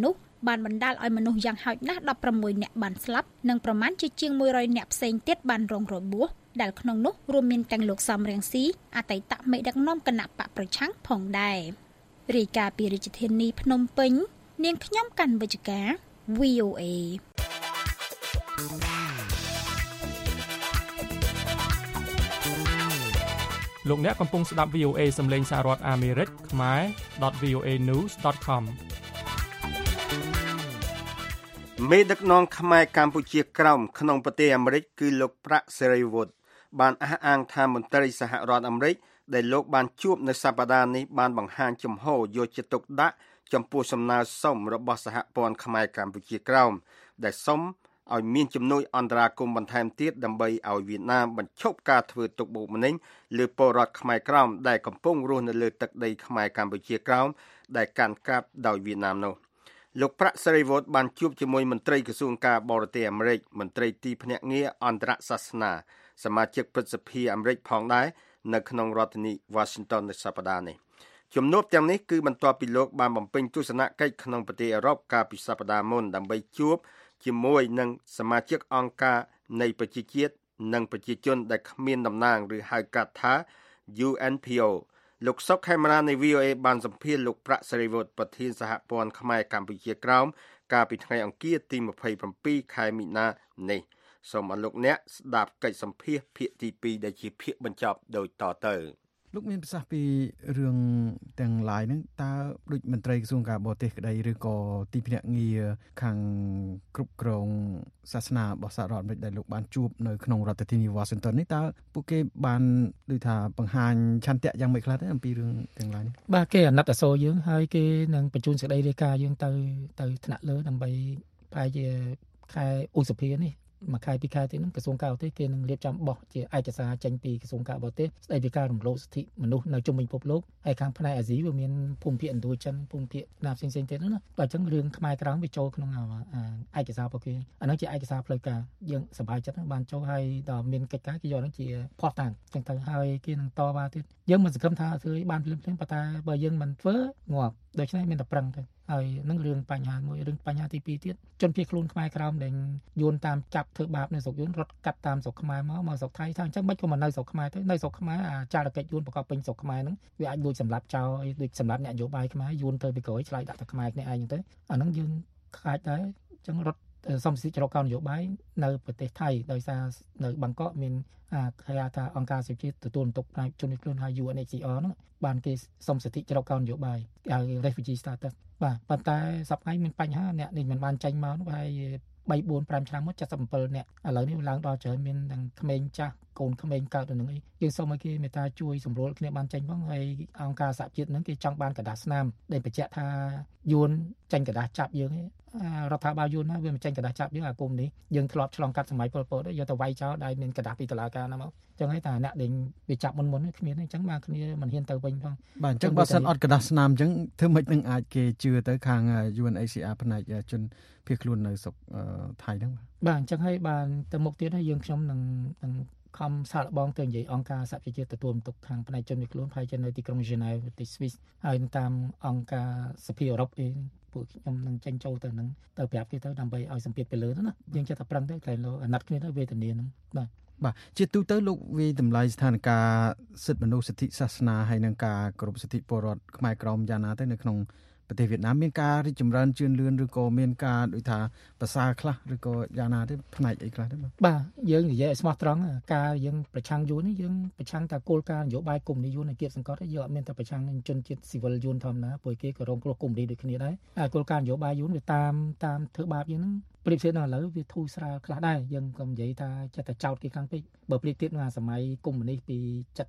បានបណ្ដាលឲ្យមនុស្សយ៉ាងហោចណាស់16នាក់បានស្លាប់និងប្រមាណជាង100នាក់ផ្សេងទៀតបានរងរបួសដែលក្នុងនោះរួមមានទាំងលោកសំរៀងស៊ីអតីតមេដឹកនាំគណៈបកប្រឆាំងផងដែររាយការណ៍ពីរាជធានីភ្នំពេញនាងខ្ញុំកាន់វិជ្ជការ VOA លោកអ្នកកំពុងស្ដាប់ VOA សំឡេងសហរដ្ឋអាមេរិកខ្មែរ .voanews.com មេដឹកនាំខ្មែរកម្ពុជាក្រោមក្នុងប្រទេសអាមេរិកគឺលោកប្រាក់សេរីវុឌ្ឍបានអះអាងថាមន្ត្រីសហរដ្ឋអាមេរិកដែលលោកបានជួបនៅសប្តាហ៍នេះបានបង្ហាញចំហយកចិត្តទុកដាក់ចំពោះសំណើសុំរបស់សហព័ន្ធខ្មែរកម្ពុជាក្រោមដែលសុំឲ្យមានជំនួយអន្តរាគមន៍បន្ថែមទៀតដើម្បីឲ្យវៀតណាមបញ្ឈប់ការធ្វើទុកបុកម្នេញលើពលរដ្ឋខ្មែរក្រោមដែលកំពុងរស់នៅលើទឹកដីខ្មែរកម្ពុជាក្រោមដែលកាន់កាប់ដោយវៀតណាមនោះលោកប្រាក់សេរីវុឌ្ឍបានជួបជាមួយមន្ត្រីក្រសួងការបរទេសអាមេរិកមន្ត្រីទីភ្នាក់ងារអន្តរសាសនាសមាជិកព្រឹទ្ធសភាអាមេរិកផងដែរនៅក្នុងរដ្ឋធានី Washington នៅសប្តាហ៍នេះជំនួបទាំងនេះគឺបន្ទាប់ពីលោកបានបំពេញទស្សនកិច្ចក្នុងប្រទេសអឺរ៉ុបកាលពីសប្តាហ៍មុនដើម្បីជួបជាមួយនឹងសមាជិកអង្គការនៃប្រជាជាតិនិងប្រជាជនដែលគ្មានតំណែងឬហៅកាត់ថា UNPO លោកសុកខេមរានៃ VOA បានសម្ភាសន៍លោកប្រាក់សេរីវុឌ្ឍប្រធានសហព័ន្ធខ្មែរកម្ពុជាក្រោមកាលពីថ្ងៃអង្គារទី27ខែមីនានេះសូមអរលោកអ្នកស្ដាប់កិច្ចសម្ភាសន៍ភាគទី2ដែលជាភាគបញ្ចប់ដូចតទៅលោកមានប្រសាសន៍ពីរឿងទាំងឡាយហ្នឹងតើដូចមន្ត្រីក្រសួងការបរទេសក្តីឬក៏ទីភ្នាក់ងារខាងគ្រប់គ្រងសាសនារបស់សហរដ្ឋអាមេរិកដែលលោកបានជួបនៅក្នុងរដ្ឋធានី Washington នេះតើពួកគេបានដូចថាបង្ហាញឆន្ទៈយ៉ាងម៉េចខ្លះទេអំពីរឿងទាំងឡាយនេះបាទគេអាណិតអាសូរយើងហើយគេនឹងបញ្ជូនសេចក្តីរាយការណ៍យើងទៅថ្នាក់លើដើម្បីប្រហែលជាខែឧសភានេះមួយខែពីរខែទៀតហ្នឹងក្រសួងការបរទេសគេនឹងរៀបចំបោះជាឯកសារចេញពីក្រសួងការបរទេសស្តីពីការរំលោភសិទ្ធិមនុស្សនៅជុំវិញពិភពលោកហើយខាងផ្នែកអាស៊ីវាមានភូមិភាគឥណ្ឌូចិនភូមិភាគណាផ្សេងៗទៀតហ្នឹងណាបើអញ្ចឹងរឿងខ្មែរក្រោមវាចូលក្នុងឯកសាររបស់គេអាហ្នឹងជាឯកសារផ្លូវការយើងសប្បាយចិត្តបានចូលហើយដល់មានកិច្ចការគេយកហ្នឹងជាផុសតាំងអញ្ចឹងទៅហើយគេនឹងតវ៉ាទៀតយើងមិនសង្ឃឹមថាធ្វើឲ្យបានភ្លាមៗប៉ុន្តែបើយើងមិនធ្វើងាប់ដូច្នេះមានតែប្រឹងទៅហើយនឹងរឿងបញ្ហាមួយរឿងបញ្ហាទី2ទៀតជនភៀសខ្លួនខ្មែរក្រោមដែលយួនតាមចាប់ធ្វើបាបនៅស្រុកយួនរត់កាត់តាមស្រុកខ្មែរមកស្រុកថៃថាអញ្ចឹងមិនក៏មកនៅស្រុកខ្មែរទៅនៅស្រុកខ្មែរអាចរកិច្ចយួនប្រកបពេញស្រុកខ្មែរហ្នឹងវាអាចលួចសម្លាប់ចោលដូចសម្លាប់អ្នកនយោបាយខ្មែរយួនទៅពីក្រោយឆ្លៃដាក់តែខ្មែរគ្នាឯងអញ្ចឹងទៅអាហ្នឹងយើងខ្លាចដែរអញ្ចឹងរត់សំសិទ្ធិច្រកកោននយោបាយនៅប្រទេសថៃដោយសារនៅបាងកកមានគេហៅថាអង្គការសិទ្ធិជាតិទទួលបន្ទុកផ្នែកជនភៀសខ្លួនហើយ UNHCR ហ្នឹងបានគេសំសិទ្ធិច្រកកោននយោបាយហៅ refugee status បាទប៉ុន្តែសប្តាហ៍មានបញ្ហាអ្នកនេះមិនបានចាញ់មកនោះហើយ3 4 5ឆ្នាំមក77អ្នកឥឡូវនេះឡើងដល់ច្រើនមានទាំងក្មេងចាស់កូនក្មេងកើតទៅនឹងអីយើងសូមឲ្យគេមេត្តាជួយសម្រួលគ្នាបានចាញ់ផងហើយអង្គការសហជាតិហ្នឹងគេចង់បានកដាស់ស្នាមដែលបញ្ជាក់ថាយួនចាញ់កដាស់ចាប់យើងឯងរដ្ឋាភិបាលយួនណាវាមិនចាញ់កដាស់ចាប់យើងអាគុំនេះយើងធ្លាប់ឆ្លងកាត់សម័យប៉ុលពតយកទៅវាយចោលដែលមានកដាស់ពីតុលាការណាមកអញ្ចឹងហើយតែអ្នកដែលវាចាប់មុនគ្មានអញ្ចឹងបានគ្នាមិនហ៊ានទៅវិញផងបាទអញ្ចឹងបើសិនអត់កដាស់ស្នាមអញ្ចឹងធ្វើម៉េចនឹងអាចគេជឿទៅខាង UNHCR ផ្នែកជនភៀសខ្លួននៅស្រុកថៃហ្នឹងបាទអញ្ចឹងហើយបានទៅមុខទៀតហើយយើងខ្ញុំនឹងខំសាកល្បងទៅនិយាយអង្គការសហប្រជាជាតិទទួលបន្ទុកខាងផ្នែកជនភៀសខ្លួនហើយនៅទីក្រុង Geneva ប្រទេស Swiss ហើយតាមអង្គការសភាអឺរ៉ុបអីពួកខ្ញុំនឹងចេញចូលទៅនឹងទៅប្រាប់គេទៅដើម្បីឲ្យសម្ពាធទៅលើណាយើងចេះតែប្រឹងទៅតែលោកអាណត្តិគ្នាទៅវេទនាហ្នឹងបាទជាទូទៅលោកវាតម្លៃស្ថានភាពសិទ្ធិមនុស្សសិទ្ធិសាសនាហើយនិងការគោរពសិទ្ធិពលរដ្ឋខ្មែរក្រមយ៉ាងណាទៅនៅក្នុងប្រទេសវៀតណាមមានការរីកចម្រើនជឿនលឿនឬក៏មានការដូចថាប្រសើរខ្លះឬក៏យ៉ាងណាទេផ្នែកអីខ្លះទេបាទយើងនិយាយឲ្យស្មោះត្រង់ការយើងប្រឆាំងយួននេះយើងប្រឆាំងតែគោលការណ៍នយោបាយគុំនេះយួនឲ្យគៀបសង្កត់យើងអត់មានតែប្រឆាំងនឹងជនជាតិស៊ីវិលយួនធម្មតាព្រោះគេក៏រងគ្រោះគុំនេះដូចគ្នាដែរគោលការណ៍នយោបាយយួនវាតាមធ្វើបាបយើងហ្នឹងប្រៀបធៀបដល់ឥឡូវវាធូរស្រាលខ្លះដែរយើងក៏និយាយថាចិត្តតែចោតគេខាងពេកបើប្រៀបធៀបនឹងសម័យកុម្មុយនីសពី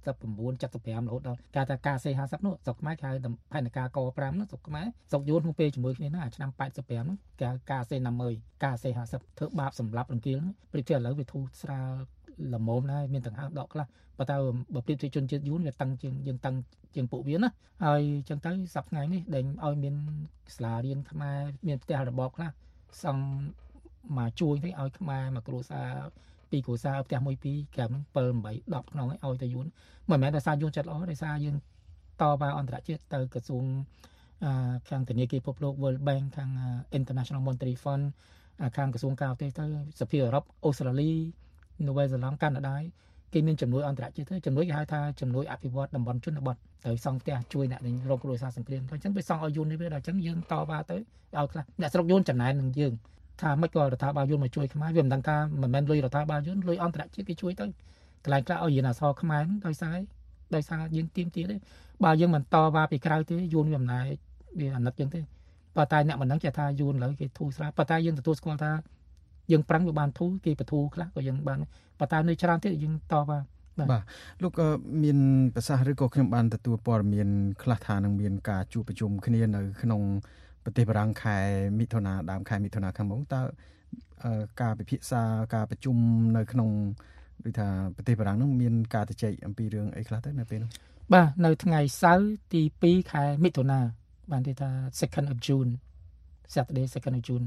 79 75រហូតដល់ការថាការសេ50នោះស្រុកខ្មែរគេហៅផែនការក5នោះស្រុកខ្មែរស្រុកយួនក្នុងពេលជាមួយគ្នាណាឆ្នាំ85នោះគេការសេ50ការសេ50ធ្វើបាបសម្លាប់រង្គាលនោះប្រៀបធៀបឥឡូវវាធូរស្រាលល្មមដែរមានទាំងហៅដកខ្លះប៉ុន្តែបើប្រៀបធៀបជនជាតិយួនវាតឹងជាងយើងតឹងជាងពួកវាណាហើយអញ្ចឹងទៅសប្តាហ៍ថ្ងៃនេះដែលឲ្យមានសាលារៀនខ្មែរមានផ្ទះរបបខ្លះសង់មកជួយទៅឲ្យខ្មែរមកគ្រួសារពីគ្រួសារផ្ទះ1 2ក្រៅ7 8 10ក្នុងឲ្យទៅយួនមិនមែនតែសារយួនចិត្តល្អដោយសារយើងតវ៉ាអន្តរជាតិទៅក្រសួងខាងធនាគារពិភពលោក World Bank ខាង International Monetary Fund ខាងក្រសួងការទេសទៅសភាអឺរ៉ុបអូស្ត្រាលីនូវែលសេឡង់កាណាដាគេមានជំនួយអន្តរជាតិទៅជំនួយគេហៅថាជំនួយអភិវឌ្ឍតំបន់ជនបទត្រូវសង់ផ្ទះជួយអ្នករងគ្រោះសារសង្គ្រាមអញ្ចឹងវាសង់ឲ្យយូននេះវាដល់អញ្ចឹងយើងតបទៅឲ្យខ្លះអ្នកស្រុកយូនចំណែននឹងយើងថាមិនក៏រដ្ឋាភិបាលយូនមកជួយខ្មែរវាមិនដឹងថាមិនមែនលុយរដ្ឋាភិបាលយូនលុយអន្តរជាតិគេជួយទៅកន្លែងខ្លះឲ្យរៀនអក្សរខ្មែរហ្នឹងដោយសារយើងទៀមទៀតទេបើយើងមិនតវ៉ាពីក្រៅទេយូនវាមិនដែរវាអាណិតចឹងទេប៉ុន្តែអ្នកមិនដឹងចេះថាយូនឥឡូវគេធូរស្រាលប៉ុន្តែយើងទទួលស្គាល់ថាយើងប្រឹងវាបានធូរគេបធូរខ្លះក៏យើងបានប៉ុន្តែនៅច្រើនទៀតយើងតបបាទលោកមានប្រសាសន៍ឬក៏ខ្ញុំបានទទួលព័ត៌មានខ្លះថានឹងមានការជួបប្រជុំគ្នានៅក្នុងប្រទេសបារាំងខែមិថុនាដើមខែមិថុនាខាងមុខតើការពិភាក្សាការប្រជុំនៅក្នុងដូចថាប្រទេសបារាំងនោះមានការជជែកអំពីរឿងអីខ្លះទៅនៅពេលនោះបាទនៅថ្ងៃសៅរ៍ទី2ខែមិថុនាបានគេថា 2nd of June Saturday 2nd of June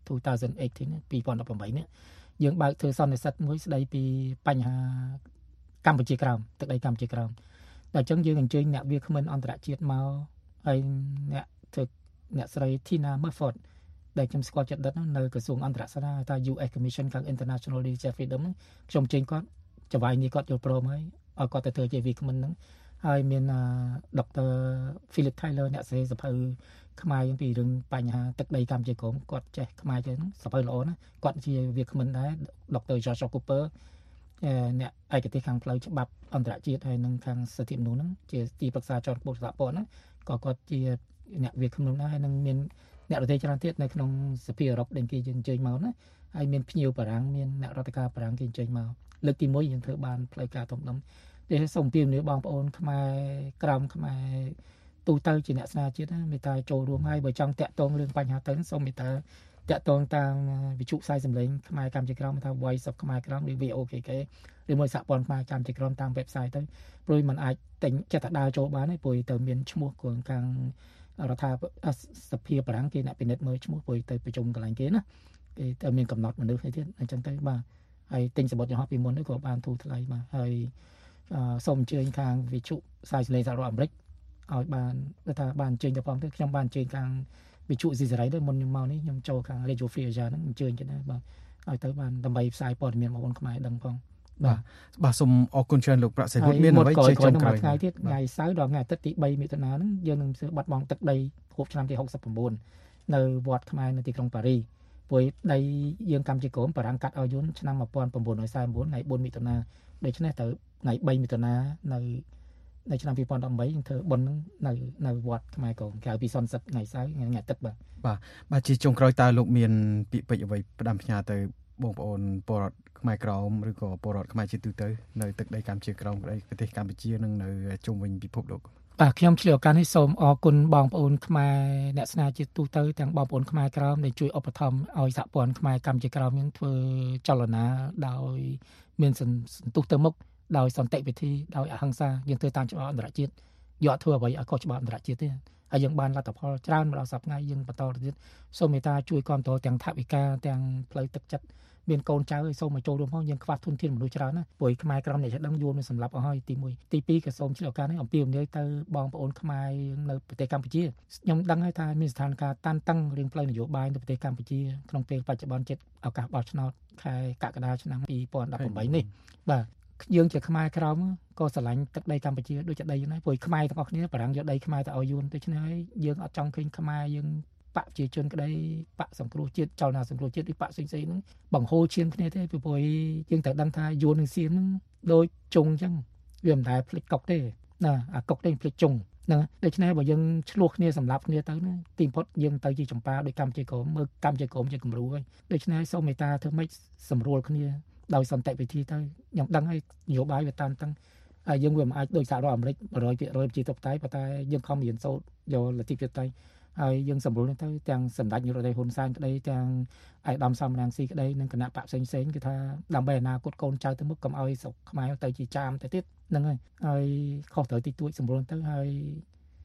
2018 2018នេះយើងបើកធ្វើសន្និសីទមួយស្ដីពីបញ្ហាកម្ពុជាក្រោមទឹកដីកម្ពុជាក្រោមដល់អញ្ចឹងយើងអញ្ជើញអ្នកវាគ្មិនអន្តរជាតិមកហើយអ្នកស្រី Tina Murford ដែលខ្ញុំស្គាល់ចិត្តដិតនៅក្រសួងអន្តរសាសនាថា US Commission ខាង International Religious Freedom ខ្ញុំចេញគាត់ចវាយនេះគាត់យល់ព្រមហើយឲ្យគាត់ទៅធ្វើជាវាគ្មិនហ្នឹងហើយមានដុកទ័រ Philip Taylor អ្នកស្រីសភៅខ្មែរពីរឿងបញ្ហាទឹកដីកម្ពុជាក្រោមគាត់ចេះខ្មែរចឹងសភៅល្អណាគាត់ជាវាគ្មិនដែរដុកទ័រ Joshua Cooper អ្នកឯកទេសខាងផ្លូវច្បាប់អន្តរជាតិហើយនិងខាងសិទ្ធិមនុស្សហ្នឹងជាទីប្រឹក្សាជាន់ខ្ពស់សហព័ន្ធហ្នឹងក៏គាត់ជាអ្នកវាគ្មិនដែរហើយនឹងមានអ្នករដ្ឋាភិបាលទៀតនៅក្នុងសភាអឺរ៉ុបដែលគេយើងអញ្ជើញមកណាហើយមានភ្ញៀវបារាំងមានអ្នករដ្ឋាភិបាលបារាំងគេអញ្ជើញមកលើកទី1យើងធ្វើបានផ្លូវការធំដុំដែលសូមពៀវនេះបងប្អូនខ្មែរក្រមខ្មែរទូទៅជាអ្នកស្នាជាតិមេត្តាចូលរួមហើយបើចង់តាក់ទងរឿងបញ្ហាទៅសូមមេត្តាតាក់ទងតាមវិទ្យុផ្សាយសម្លេងខ្មែរកម្ពុជាក្រមថា Voice of ខ្មែរក្រមឬ VOKK ឬមួយសហព័ន្ធខ្មែរកម្ពុជាក្រមតាម website ទៅព្រោះมันអាចតែងចិត្តដើរចូលបានទេព្រោះទៅមានឈ្មោះcủaខាងរដ្ឋាភិបាលសភាបារាំងគេអ្នកពិនិត្យមើលឈ្មោះព្រោះទៅប្រជុំកន្លែងគេណាគេទៅមានកំណត់មនុស្សទៀតអញ្ចឹងទៅបាទហើយទិញសម្បត្តិយន្តហោះពីមុនទៅក៏បានធូរថ្លៃបាទហើយសូមអញ្ជើញខាងវិទ្យុផ្សាយសម្លេងសហរដ្ឋអាមេរិកឲ្យបានថាបានអញ្ជើញទៅផងទៅខ្ញុំបានអញ្ជើញខាងវិទ្យុស៊ីសេរីដែរមុនខ្ញុំមកនេះខ្ញុំចូលខាង Radio Free Asia ហ្នឹងអញ្ជើញទៅដែរបាទឲ្យទៅបានដើម្បីផ្សាយព័ត៌មានបងប្អូនខ្មែរដឹងផងបាទសូមអរគុណច្រើនលោកប្រាក់សេវុតមានអ្វីជាចុងក្រោយថ្ងៃទៀតថ្ងៃសៅរ៍ដល់ថ្ងៃអាទិត្យទី3មិថុនាហ្នឹងយើងនឹងធ្វើបាត់បង់ទឹកដីហូបឆ្នាំទី69នៅវត្តខ្មែរនៅទីក្រុងប៉ារីព្រោះដីយើងកម្ពុជាក្រមបារាំងកាត់ឲ្យយួនឆ្នាំ1949ថ្ងៃ4មិថុនាដូច្នេះទៅថ្ងៃ3មិថុនានៅឆ្នាំ2018យើងធ្វើបុណ្យហ្នឹងនៅវត្តខ្មែរក្រមក្រៅពីសន្និសីទថ្ងៃសៅរ៍ថ្ងៃអាទិត្យបាទជាចុងក្រោយតើលោកមានពាក្យពេចន៍អ្វីផ្ដាំផ្ញើទៅបងប្អូនពលរដ្ឋខ្មែរក្រមឬក៏ពលរដ្ឋខ្មែរជាទូទៅនៅទឹកដីកម្ពុជាក្រមក្តីប្រទេសកម្ពុជានិងនៅជុំវិញពិភពលោកបាទខ្ញុំឆ្លៀតឱកាសនេះសូមអរគុណបងប្អូនខ្មែរអ្នកស្នាជាទូទៅទាំងបងប្អូនខ្មែរក្រមដែលជួយឧបត្ថម្ភឲ្យសហព័ន្ធខ្មែរកម្ពុជាក្រមយើងធ្វើចលនាដោយមានសន្ទុះទៅមុខដោយសន្តិវិធីដោយអហិង្សាយើងធ្វើតាមច្បាប់អន្តរជាតិយកធ្វើអ្វីឲ្យខុសច្បាប់អន្តរជាតិទេហើយយើងបានលទ្ធផលច្រើនមកដល់សប្តាហ៍យើងបន្តទៅទៀតសូមមេត្តាជួយគាំទ្រទាំងថវិកាទាំងផ្លូវទឹកចិត្តមានកូនចៅឲ្យសូមមកចូលរួមផងយើងខ្វះធនធានមនុស្សច្រើនណាព្រោះខ្មែរក្រមអ្នកចេះដឹងយួនមានសម្រាប់អស់ហើយទី1ទី2ក៏សូមឆ្លៀតឱកាសនេះអំពាវនាវទៅបងប្អូនខ្មែរនៅប្រទេសកម្ពុជាខ្ញុំដឹងហើយថាមានស្ថានភាពតានតឹងរឿងផ្លូវនយោបាយនៅប្រទេសកម្ពុជាក្នុងពេលបច្ចុប្បន្នចិត្តឱកាសបោះឆ្នោតខែកក្កដាឆ្នាំ2018នេះបាទយើងជាខ្មែរក្រមក៏ស្រឡាញ់ទឹកដីកម្ពុជាដូចជាដីហ្នឹងព្រោះខ្មែរទាំងអស់គ្នាបារាំងយកដីខ្មែរទៅឲ្យយួនដូច្នេះហើយយើងអត់ចង់ឃើញខ្មែរយើងបកជាជនក្តីបកសង្គ្រោះជាតិចលនាសង្គ្រោះជាតិឬបកផ្សេងៗហ្នឹងបង្ហូរឈាមគ្នាទេពីព្រោះយើងត្រូវដឹងថាយួននឹងសៀមហ្នឹងដូចជុងអញ្ចឹងវាមិនដែលភ្លេចកុកទេណាអាកុកទេភ្លេចជុងហ្នឹងដូច្នេះបើយើងឆ្លោះគ្នាសម្លាប់គ្នាទៅណាទីបំផុតយើងទៅជាចម្ប៉ាដោយកម្ពុជាក្រមមើលកម្ពុជាក្រមជាគំរូហើយដូច្នេះសូមមេត្តាធ្វើម៉េចសម្រួលគ្នាដោយសន្តិវិធីទៅខ្ញុំដឹងហើយនយោបាយវាតានតឹងហើយយើងវាមិនអាចដូចសហរដ្ឋអាមេរិក 100% ប្រជាធិបតេយ្យប៉ុន្តែយើងខំរៀនសូត្រយកលទ្ធិប្រជាធិបតេយ្យហើយយើងសម្រួលទៅទាំងសម្ដេចនាយករដ្ឋមន្ត្រីហ៊ុនសែនក្តីទាំងឯកឧត្តមសំរងស៊ីក្តីនិងគណៈបកផ្សេងៗគឺថាដើម្បីអនាគតកូនចៅទៅមុខកុំឲ្យស្រុកខ្មែរទៅជាចាមទៅទៀតហ្នឹងហើយខុសត្រូវទីទួចសម្រួលទៅហើយ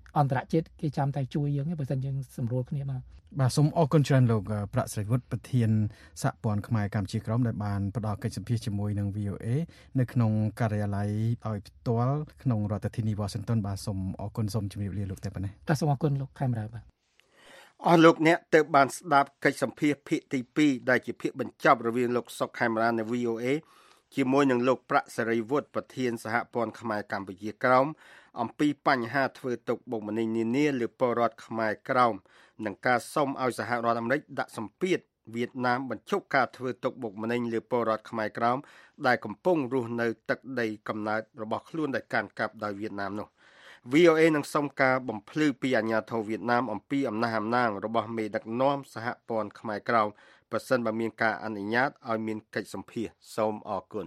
អន្តរជាតិគេចាំតែជួយយើងទេបើមិនយើងសម្រួលគ្នាបាទសូមអរគុណច្រើនលោកប្រាក់ស្រីវុឌ្ឍប្រធានសហព័ន្ធខ្មែរកម្ពុជាក្រមដែលបានផ្ដល់កិច្ចសម្ភាសជាមួយនឹង VOA នៅក្នុងការិយាល័យឲ្យផ្ទាល់ក្នុងរដ្ឋធានី Washington បាទសូមអរគុណសូមជម្រាបលាលោកតែប៉ុណ្ណេះបាទសូមអរគុណលោកខេមរ៉ាបាទអស់លោកអ្នកទៅបានស្ដាប់កិច្ចសម្ភាសភាគទី2ដែលជាភាគបញ្ចប់រវាងលោកសុកខេមរ៉ានៃ VOA ជាមួយនឹងលោកប្រាក់សេរីវុឌ្ឍប្រធានសហព័ន្ធខ្មែរកម្ពុជាក្រោមអំពីបញ្ហាធ្វើទុកបុកម្នេញនានាលើពលរដ្ឋខ្មែរក្រោមនិងការសុំឲ្យសហរដ្ឋអាមេរិកដាក់សម្ពាធវៀតណាមបញ្ឈប់ការធ្វើទុកបុកម្នេញលើពលរដ្ឋខ្មែរក្រោមដែលកំពុងរស់នៅទឹកដីកំណើតរបស់ខ្លួនដែលកាន់កាប់ដោយវៀតណាមនោះ VOA នឹងសុំការបំភ្លឺពីអាជ្ញាធរវៀតណាមអំពីអំណះអំណាងរបស់មេដឹកនាំសហព័ន្ធខ្មែរក្រោមប្រសិនបើមានការអនុញ្ញាតឲ្យមានកិច្ចសម្ភាសសូមអរគុណ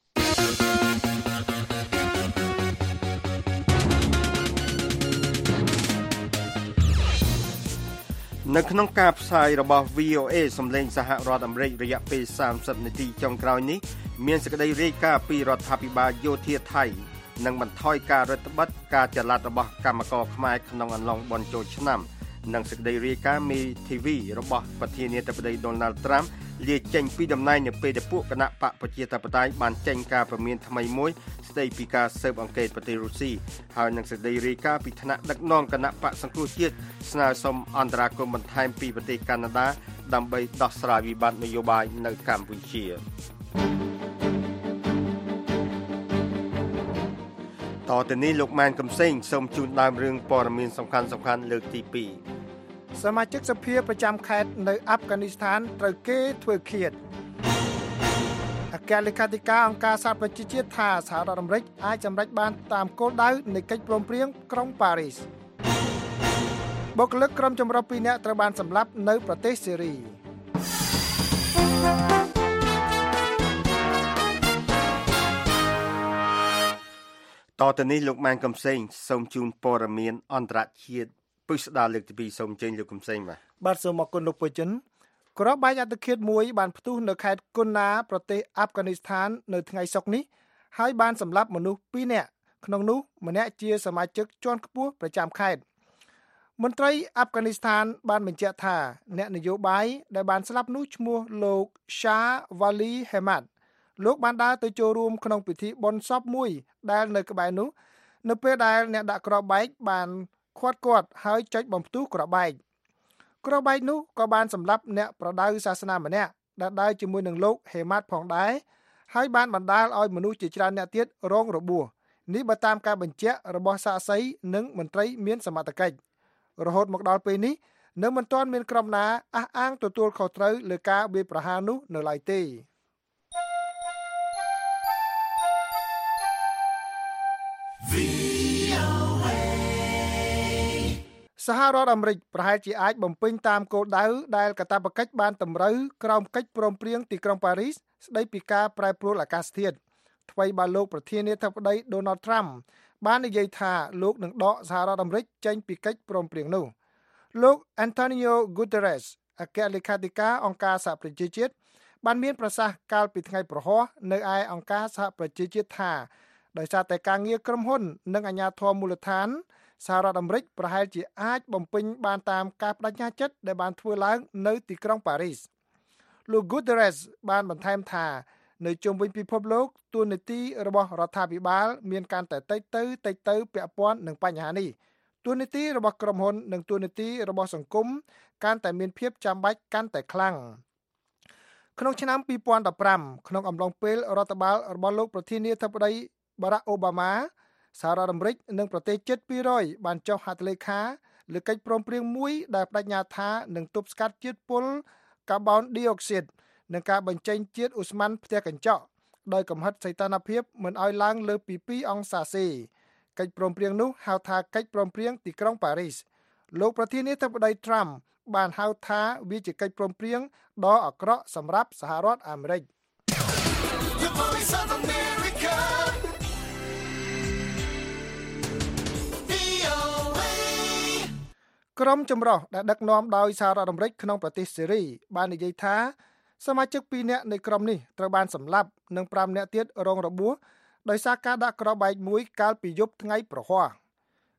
នៅក្នុងការផ្សាយរបស់ VOA សំឡេងសហរដ្ឋអាមេរិករយៈពេល30នាទីចុងក្រោយនេះមានសេចក្តីរាយការណ៍ពីរដ្ឋាភិបាលយោធាថៃនិងបន្ថយការរដ្ឋបិទការចល័តរបស់កម្មករខ្មែរក្នុងអំឡុងបុណ្យចូលឆ្នាំនិងសេចក្តីរាយការណ៍មេធាវីរបស់ប្រធានាធិបតី Donald Trump លាចេញពីតំណែងនៅពេលដែលពួកគណៈបកប្រជាធិបតេយ្យបានចេញការព្រមានថ្មីមួយស្ដីពីការស៊ើបអង្កេតប្រទេសរុស្ស៊ីហើយនឹងសេចក្តីរាយការណ៍ពីថ្នាក់ដឹកនាំគណៈបកសង្គ្រោះជាតិស្នើសុំអន្តរាគមន៍បន្ថែមពីប្រទេសកាណាដាដើម្បីដោះស្រាយវិបត្តិនយោបាយនៅកម្ពុជាតទៅនេះលោកម៉ែនកំសែងសូមជូនដើមរឿងព័ត៌មានសំខាន់លើកទី2 សមាជិកសភាប្រចាំខេត្តនៅអាហ្វហ្គានីស្ថានត្រូវគេធ្វើឃាតអគ្គលេខាធិការអង្គការសហប្រជាជាតិថាសហរដ្ឋអាមេរិកអាចសម្រេចបានតាមគោលដៅនៃកិច្ចព្រមព្រៀងក្រុងប៉ារីសបុគ្គលិកក្រុមចម្រុះ2នាក់ត្រូវបានសម្លាប់នៅប្រទេសសេរីតទៅនេះលោកម៉ែនកំសែងសូមជូនព័ត៌មានអន្តរជាតិពិស្ដារលើកទី2សូមចេញលោកកំសែងបាទសូមអរគុណលោកពុចិនក្របបែកអត្តឃាតមួយបានផ្ទុះនៅខេត្តគុនណាប្រទេសអាហ្វហ្គានីស្ថាននៅថ្ងៃសុក្រនេះហើយបានសម្លាប់មនុស្ស2នាក់ក្នុងនោះម្នាក់ជាសមាជិកជាន់ខ្ពស់ប្រចាំខេត្តមន្ត្រីអាហ្វហ្គានីស្ថានបានបញ្ជាក់ថាអ្នកនយោបាយដែលបានស្លាប់នោះឈ្មោះលោក Shah Wali Hamad លោកបានដើរទៅចូលរួមក្នុងពិធីបុណ្យសពមួយដែលនៅក្បែរនោះនៅពេលដែលអ្នកដាក់គ្រាប់បែកបានខាត់គាត់ហើយចុចបំផ្ទុះគ្រាប់បែកនោះក៏បានសម្លាប់អ្នកប្រដៅសាសនាម្នាក់ដែលដើរជាមួយនឹងលោកហេម៉ាត់ផងដែរហើយបានបណ្ដាលឲ្យមនុស្សជាច្រើនអ្នកទៀតរងរបួសនេះបើតាមការបញ្ជាក់របស់សាក្សីនិងមន្ត្រីមានសមត្ថកិច្ចរហូតមកដល់ពេលនេះនៅមិនទាន់មានក្រុមណាអះអាងទទួលខុសត្រូវលើការវាយប្រហារនោះនៅឡើយទេសហរដ្ឋអាមេរិកប្រហែលជាអាចបំពេញតាមគោលដៅដែលកាតព្វកិច្ចបានតម្រូវក្រោមកិច្ចព្រមព្រៀងទីក្រុងប៉ារីសស្ដីពីការប្រែប្រួលអាកាសធាតុថ្មីបើលោកប្រធានាធិបតី Donald Trump បាននិយាយថាលោកនឹងដកសហរដ្ឋអាមេរិកចេញពីកិច្ចព្រមព្រៀងនោះលោក Antonio Guterres អគ្គលេខាធិការអង្គការសហប្រជាជាតិបានមានប្រសាសន៍កាលពីថ្ងៃប្រហ័សនៅឯអង្គការសហប្រជាជាតិថាដោយសារតែការងារក្រុមហ៊ុននិងអាជ្ញាធរមូលដ្ឋានសហរដ្ឋអាមេរិកប្រហែលជាអាចបំពេញបានតាមការបដិញ្ញាចិត្តដែលបានធ្វើឡើងនៅទីក្រុងប៉ារីសលោក Guterres បានបន្ថែមថានៅជុំវិញពិភពលោកទួនាទីរបស់រដ្ឋាភិបាលមានកាន់តែតិចទៅពាក់ព័ន្ធនឹងបញ្ហានេះទួនាទីរបស់ក្រុមហ៊ុននិងទួនាទីរបស់សង្គមកាន់តែមានភាពចាំបាច់កាន់តែខ្លាំងក្នុងឆ្នាំ2015ក្នុងអំឡុងពេលរដ្ឋបាលរបស់លោកប្រធានាធិបតី Barack Obama សហរដ្ឋអាមេរិកនិងប្រទេសជិត200បានចុះហត្ថលេខាលើកិច្ចព្រមព្រៀងមួយដែលបដិញ្ញាថានឹងទប់ស្កាត់ជាតិពុលកាបូនឌីអុកស៊ីតនិងការបញ្ចេញជាតិឧស្ម័នផ្ទះកញ្ចក់ដោយកំហិតសីតុណ្ហភាពមិនឲ្យឡើងលើសពី2អង្សាសេកិច្ចព្រមព្រៀងនោះហៅថាកិច្ចព្រមព្រៀងទីក្រុងប៉ារីសលោកប្រធានាធិបតី Trump បានហៅថាវាជាកិច្ចព្រមព្រៀងដ៏អាក្រក់សម្រាប់សហរដ្ឋអាមេរិកក្រុមចម្រុះដែលដឹកនាំដោយសហរដ្ឋអាមេរិកក្នុងប្រទេសសេរីបាននិយាយថាសមាជិក2នាក់នៃក្រុមនេះត្រូវបានសម្លាប់និង5នាក់ទៀតរងរបួសដោយសារការដាក់គ្រាប់បែកមួយកាលពីយប់ថ្ងៃប្រហ័ស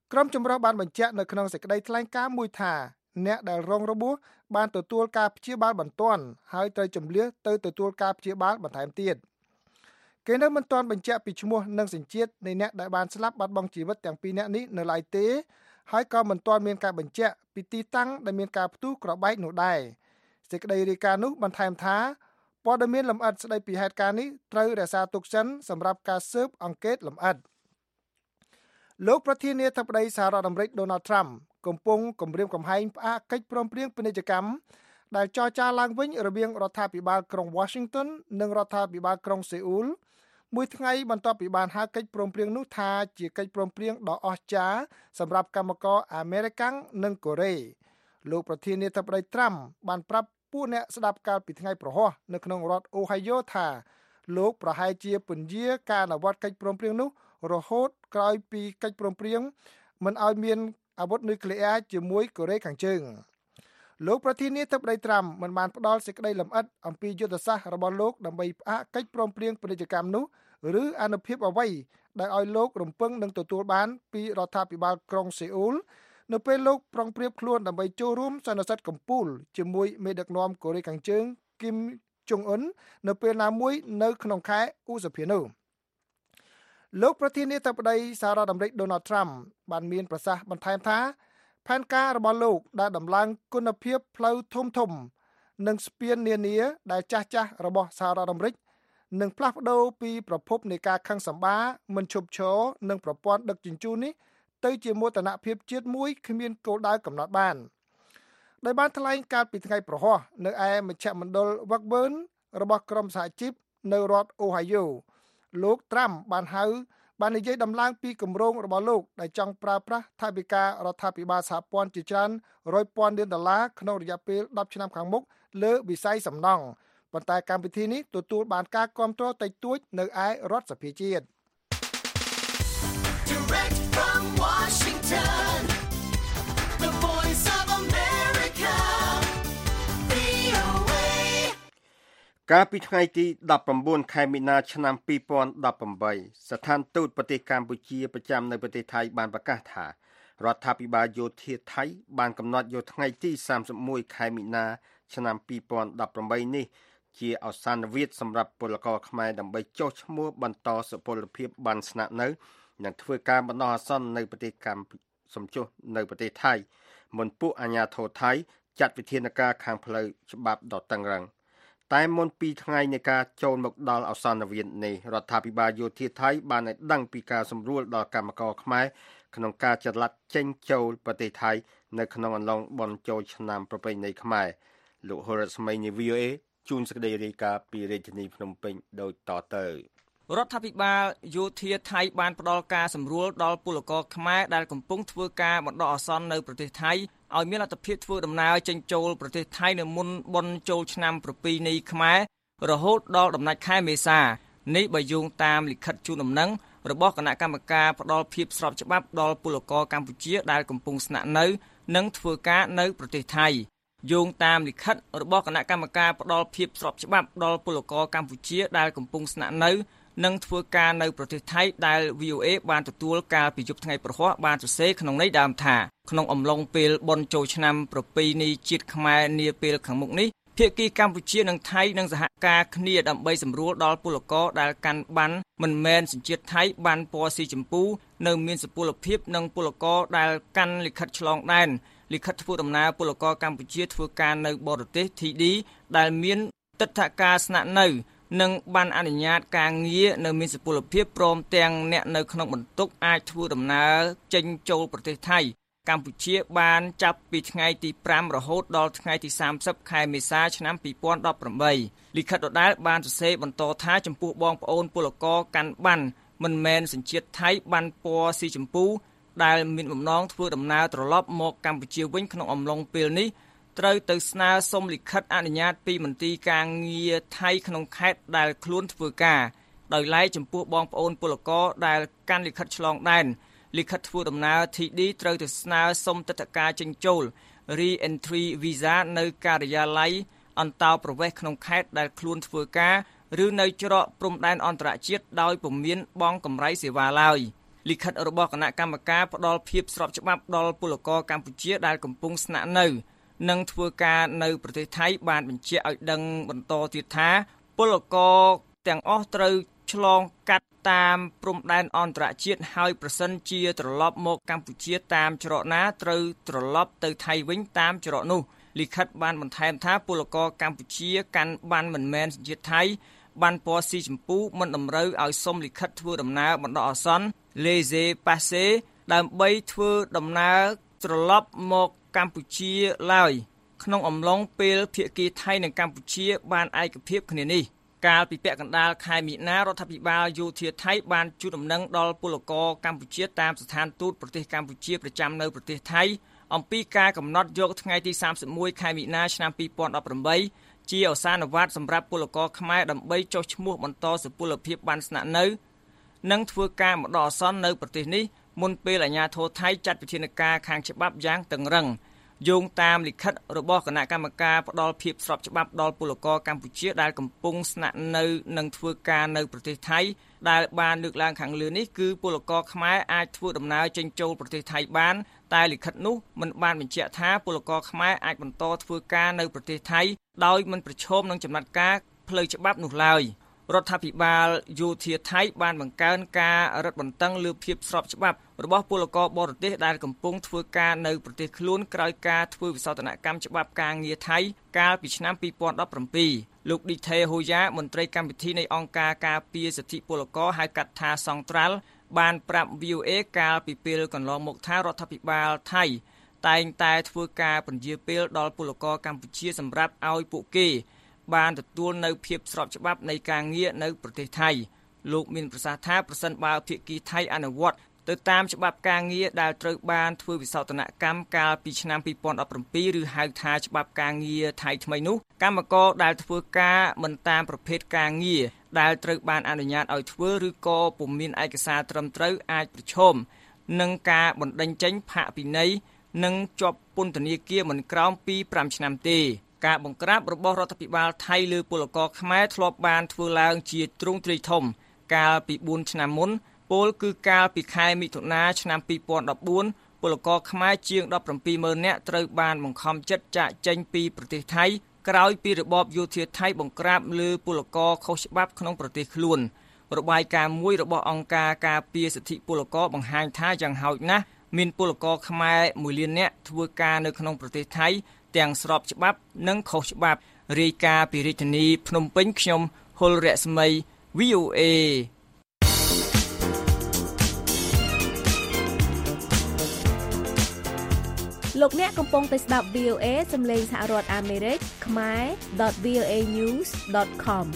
ក្រុមចម្រុះបានបញ្ជាក់នៅក្នុងសេចក្តីថ្លែងការណ៍មួយថាអ្នកដែលរងរបួសបានទទួលការព្យាបាលបន្ទាន់ហើយត្រូវជម្លៀសទៅទទួលការព្យាបាលបន្ថែមទៀតគេនៅមិនទាន់បញ្ជាក់ពីឈ្មោះនិងសញ្ជាតិនៃអ្នកដែលបានស្លាប់បាត់បង់ជីវិតទាំងពីរនាក់នេះនៅឡើយទេហើយក៏មិនទាន់មានការបញ្ជាក់ពីទីតាំងដែលមានការផ្ទុះក្របបែកនោះដែរសេចក្តីរាយការណ៍នោះបន្ថែមថាព័ត៌មានលម្អិតស្តីពីហេតុការណ៍នេះត្រូវរក្សាទុកសិនសម្រាប់ការស៊ើបអង្កេតលម្អិតលោកប្រធានាធិបតីសហរដ្ឋអាមេរិក Donald Trump កំពុងគម្រាមកំហែងផ្អាកកិច្ចព្រមព្រៀងពាណិជ្ជកម្មដែលចរចាឡើងវិញរវាងរដ្ឋាភិបាលក្រុង Washington និងរដ្ឋាភិបាលក្រុងសេអ៊ូលមួយថ្ងៃបន្ទាប់ពីបានហៅកិច្ចព្រមព្រៀងនោះថាជាកិច្ចព្រមព្រៀងដ៏អស្ចារ្យសម្រាប់កម្មករអាមេរិកាំងនិងកូរ៉េលោកប្រធានាធិបតី Trump បានប្រាប់ពួកអ្នកស្ដាប់កាលពីថ្ងៃប្រហោះនៅក្នុងរដ្ឋ Ohio ថាលោកប្រហែលជាពន្យាការអនុវត្តកិច្ចព្រមព្រៀងនោះរហូតក្រោយពីកិច្ចព្រមព្រៀងមិនឲ្យមានអាវុធនុយក្លេអ៊ែរជាមួយកូរ៉េខាងជើងលោកប្រធានាធិបតី Trump មិនបានផ្ដល់សេចក្តីលម្អិតអំពីយុទ្ធសាស្ត្ររបស់លោកដើម្បីផ្អាកកិច្ចព្រមព្រៀងពាណិជ្ជកម្មនោះឬអនុភាពអ្វីដែលឲ្យលោករំពឹងនឹងទទួលបានពីរដ្ឋាភិបាលក្រុងសេអ៊ូលនៅពេលលោកប្រុងប្រៀបខ្លួនដើម្បីចូលរួមសន្និសីទកំពូលជាមួយមេដឹកនាំកូរ៉េខាងជើងគីមចុងអ៊ុននៅពេលណាមួយនៅក្នុងខែឧសភានោះលោកប្រធានាធិបតីសហរដ្ឋអាមេរិក Donald Trump បានមានប្រសាសន៍បន្ថែមថាផែនការរបស់លោកដែលដំឡើងគុណភាពផ្លូវធំនិងស្ពាននានាដែលចាស់របស់សហរដ្ឋអាមេរិកនឹងផ្លាស់ប្ដូរពីប្រភពនៃការខឹងសម្បារមិនឈប់ឈរនិងប្រព័ន្ធដឹកជញ្ជូននេះទៅជាមោទនភាពជាតិមួយគ្មានគោលដៅកំណត់បានដោយបានថ្លែងកាលពីថ្ងៃប្រហោះនៅឯមជ្ឈមណ្ឌល Washburn របស់ក្រុមសហជីពនៅរដ្ឋ Ohio លោក Trump បាននិយាយដំឡើងពីគម្រោងរបស់លោកដែលចង់ប្រើប្រាស់ថវិការដ្ឋាភិបាលសហព័ន្ធជាច្រើន$100,000 លានក្នុងរយៈពេល10ឆ្នាំខាងមុខលើវិស័យសំណង់ប៉ុន្តែកម្មវិធីនេះទទួលបានការគាំទ្រតិចតួចនៅឯរដ្ឋសភាជាតិ Direct from Washington, the voice of America, VOA. កាលពីថ្ងៃទី19ខែមីនាឆ្នាំ2018ស្ថានទូតប្រទេសកម្ពុជាប្រចាំនៅប្រទេសថៃបានប្រកាសថារដ្ឋាភិបាលយោធាថៃបានកំណត់យកថ្ងៃទី31ខែមីនាឆ្នាំ2018នេះជាអវសានវិធសម្រាប់ពលករខ្មែរដើម្បីចុះឈ្មោះបន្តសុពលភាពបានស្នាក់នៅនិងធ្វើការបណ្ដោះអាសន្ននៅប្រទេសកម្ពុជាសំចុះនៅប្រទេសថៃមុនពួកអាជ្ញាធរថៃចាត់វិធានការខាងផ្លូវច្បាប់ដ៏តឹងរ៉ឹងតែមុន2ថ្ងៃនៃការចូលមកដល់អវសានវិធនេះរដ្ឋាភិបាលយោធាថៃបានឲ្យដឹងពីការសម្រួលដល់កម្មករខ្មែរក្នុងការចល័តចេញចូលប្រទេសថៃនៅក្នុងអំឡុងបុណ្យចូលឆ្នាំប្រពៃណីខ្មែរលោកហូរ៉ាស្មីនៃ VOA ជួនសេចក្តីរាយការណ៍ពីរាជធានីភ្នំពេញដូចតទៅរដ្ឋាភិបាលយោធាថៃបានផ្ដល់ការសម្រួលដល់ពលករខ្មែរដែលកំពុងធ្វើការបណ្ដោះអាសន្ននៅប្រទេសថៃឲ្យមានលទ្ធភាពធ្វើដំណើរចេញចូលប្រទេសថៃនៅមុនបុណ្យចូលឆ្នាំប្រពៃណីខ្មែររហូតដល់ដំណាច់ខែមេសានេះបើយោងតាមលិខិតជូនដំណឹងរបស់គណៈកម្មការផ្ដល់ភាពស្របច្បាប់ដល់ពលករកម្ពុជាដែលកំពុងស្នាក់នៅនិងធ្វើការនៅប្រទេសថៃយោងតាមលិខិតរបស់គណៈកម្មការផ្ដល់ភាពស្របច្បាប់ដល់ពលករកម្ពុជាដែលកំពុងស្នាក់នៅនិងធ្វើការនៅប្រទេសថៃដែល VOA បានទទួលកាលពីយប់ថ្ងៃប្រហោះបានសរសេរក្នុងន័យដើមថាក្នុងអំឡុងពេលបុណ្យចូលឆ្នាំប្រពៃណីជាតិខ្មែរនាពេលខាងមុខនេះភាគីកម្ពុជានិងថៃនឹងសហការគ្នាដើម្បីសម្រួលដល់ពលករដែលកាន់ប័ណ្ណមិនមែនសញ្ជាតិថៃប័ណ្ណពណ៌ស៊ីចម្ពូនៅមានសុពលភាពនិងពលករដែលកាន់លិខិតឆ្លងដែនលិខិតធ្វើដំណើរពលករកម្ពុជាធ្វើការនៅបរទេស TD ដែលមានទិដ្ឋាការស្នាក់នៅនិងបានអនុញ្ញាតការងារនៅមានសុពលភាពព្រមទាំងអ្នកនៅក្នុងបន្ទុកអាចធ្វើដំណើរចេញចូលប្រទេសថៃកម្ពុជាបានចាប់ពីថ្ងៃទី5រហូតដល់ថ្ងៃទី30ខែមេសាឆ្នាំ2018លិខិតដដែលបានសរសេរបន្តថាចំពោះបងប្អូនពលករកាន់ប័ណ្ណមិនមែនសញ្ជាតិថៃប័ណ្ណពណ៌ស៊ីចម្ពូដែលមានបំណងធ្វើដំណើរត្រឡប់មកកម្ពុជាវិញក្នុងអំឡុងពេលនេះត្រូវទៅស្នើសុំលិខិតអនុញ្ញាតពីមន្ទីរការងារថៃក្នុងខេត្តដែលខ្លួនធ្វើការដោយឡែកចំពោះបងប្អូនពលករដែលកាន់លិខិតឆ្លងដែនលិខិតធ្វើដំណើរ TD ត្រូវទៅស្នើសុំទិដ្ឋាការចេញចូល Re-entry Visa នៅការិយាល័យអន្តោប្រវេសន៍ក្នុងខេត្តដែលខ្លួនធ្វើការឬនៅច្រកព្រំដែនអន្តរជាតិដោយពុំមានបង់កម្រៃសេវាឡើយលលិខិតរបស់គណៈកម្មការផ្ដល់ភាពស្របច្បាប់ដល់ពលករកម្ពុជាដែលកំពុងស្នាក់នៅនិងធ្វើការនៅប្រទេសថៃបានបញ្ជាក់ឲ្យដឹងបន្តទៀតថាពលករទាំងអស់ត្រូវឆ្លងកាត់តាមព្រំដែនអន្តរជាតិហើយប្រសិនជាត្រឡប់មកកម្ពុជាតាមច្រកណាត្រូវត្រឡប់ទៅថៃវិញតាមច្រកនោះលិខិតបានបន្ថែមថាពលករកម្ពុជាកាន់ប័ណ្ណមិនមែនសញ្ជាតិថៃប័ណ្ណពណ៌ស៊ីជម្ពូមិនតម្រូវឲ្យសុំលិខិតធ្វើដំណើរបណ្ដោះអាសន្ន Laissez-passer ដើម្បីធ្វើដំណើរត្រឡប់មកកម្ពុជាឡើយក្នុងអំឡុងពេលភាគីថៃនិងកម្ពុជាបានឯកភាពគ្នានេះកាលពីពាក់កណ្ដាលខែមិនិនារដ្ឋាភិបាលយោធាថៃបានជូនដំណឹងដល់ពលករកម្ពុជាតាមស្ថានទូតប្រទេសកម្ពុជាប្រចាំនៅប្រទេសថៃអំពីការកំណត់យកថ្ងៃទី31ខែមិនិនាឆ្នាំ2018ជាឱសានវត្តសម្រាប់ពលករខ្មែរដើម្បីចុះឈ្មោះបន្តសុពលភាពបានស្នាក់នៅនិងធ្វើការបណ្ដោះអាសន្ននៅប្រទេសនេះមុនពេលអាជ្ញាធរថៃចាត់វិធានការខាងច្បាប់យ៉ាងតឹងរ៉ឹងយោងតាមលិខិតរបស់គណៈកម្មការផ្ដល់ភាពស្របច្បាប់ដល់ពលករកម្ពុជាដែលកំពុងស្នាក់នៅនិងធ្វើការនៅប្រទេសថៃដែលបានលើកឡើងខាងលើនេះគឺពលករខ្មែរអាចធ្វើដំណើរចេញចូលប្រទេសថៃបានតែលិខិតនោះមិនបានបញ្ជាក់ថាពលករខ្មែរអាចបន្តធ្វើការនៅប្រទេសថៃដោយមិនប្រឈមនឹងចំណាត់ការផ្លូវច្បាប់នោះឡើយរដ្ឋាភិបាលយោធាថៃបានបង្កើនការរឹតបន្តឹងលើភាពស្របច្បាប់របស់ពលករបរទេសដែលកំពុងធ្វើការនៅប្រទេសខ្លួនក្រោយការធ្វើវិសោធនកម្មច្បាប់ការងារថៃកាលពីឆ្នាំ2017លោកឌីថេហូយ៉ាមន្ត្រីកម្មវិធីនៃអង្គការការពារសិទ្ធិពលករហៅកាត់ថាសង្ត្រាល់បានប្រាប់ VOA កាលពីពេលកន្លងមកថារដ្ឋាភិបាលថៃតែងតែធ្វើការពន្យាពេលដល់ពលករកម្ពុជាសម្រាប់ឲ្យពួកគេបានទទួលនៅភាពស្របច្បាប់នៃការងារនៅប្រទេសថៃលោកមានប្រសាសន៍ថាប្រសិនបើភាគីថៃអនុវត្តទៅតាមច្បាប់ការងារដែលត្រូវបានធ្វើវិសោធនកម្មកាលពីឆ្នាំ2017ឬហៅថាច្បាប់ការងារថៃថ្មីនោះកម្មករដែលធ្វើការមិនតាមប្រភេទការងារដែលត្រូវបានអនុញ្ញាតឲ្យធ្វើឬក៏ពុំមានឯកសារត្រឹមត្រូវអាចប្រឈមនឹងការបណ្តេញចេញផាកពិន័យនិងជាប់ពន្ធនាគារមិនក្រោមពី5ឆ្នាំទេការបង្ក្រាបរបស់រដ្ឋាភិបាលថៃលើពលករខ្មែរធ្លាប់បានធ្វើឡើងជាទ្រង់ទ្រាយធំកាលពី4ឆ្នាំមុនពលគឺកាលពីខែមិថុនាឆ្នាំ2014ពលករខ្មែរជាង 17,000 នាក់ត្រូវបានបង្ខំចិត្តចាកចេញពីប្រទេសថៃក្រោយពីរបបយោធាថៃបង្ក្រាបលើពលករខុសច្បាប់ក្នុងប្រទេសខ្លួនរបាយការណ៍មួយរបស់អង្គការការពារសិទ្ធិពលករបង្ហាញថាយ៉ាងហោចណាស់មានពលករខ្មែរ1លាននាក់ធ្វើការនៅក្នុងប្រទេសថៃទាំងស្របច្បាប់និងខុសច្បាប់រាយការណ៍ពីរាជធានីភ្នំពេញខ្ញុំហុលរស្មី VOA លោកអ្នកកំពុងតែស្ដាប់ VOA សំឡេងសហរដ្ឋអាមេរិកខ្មែរ .voanews.com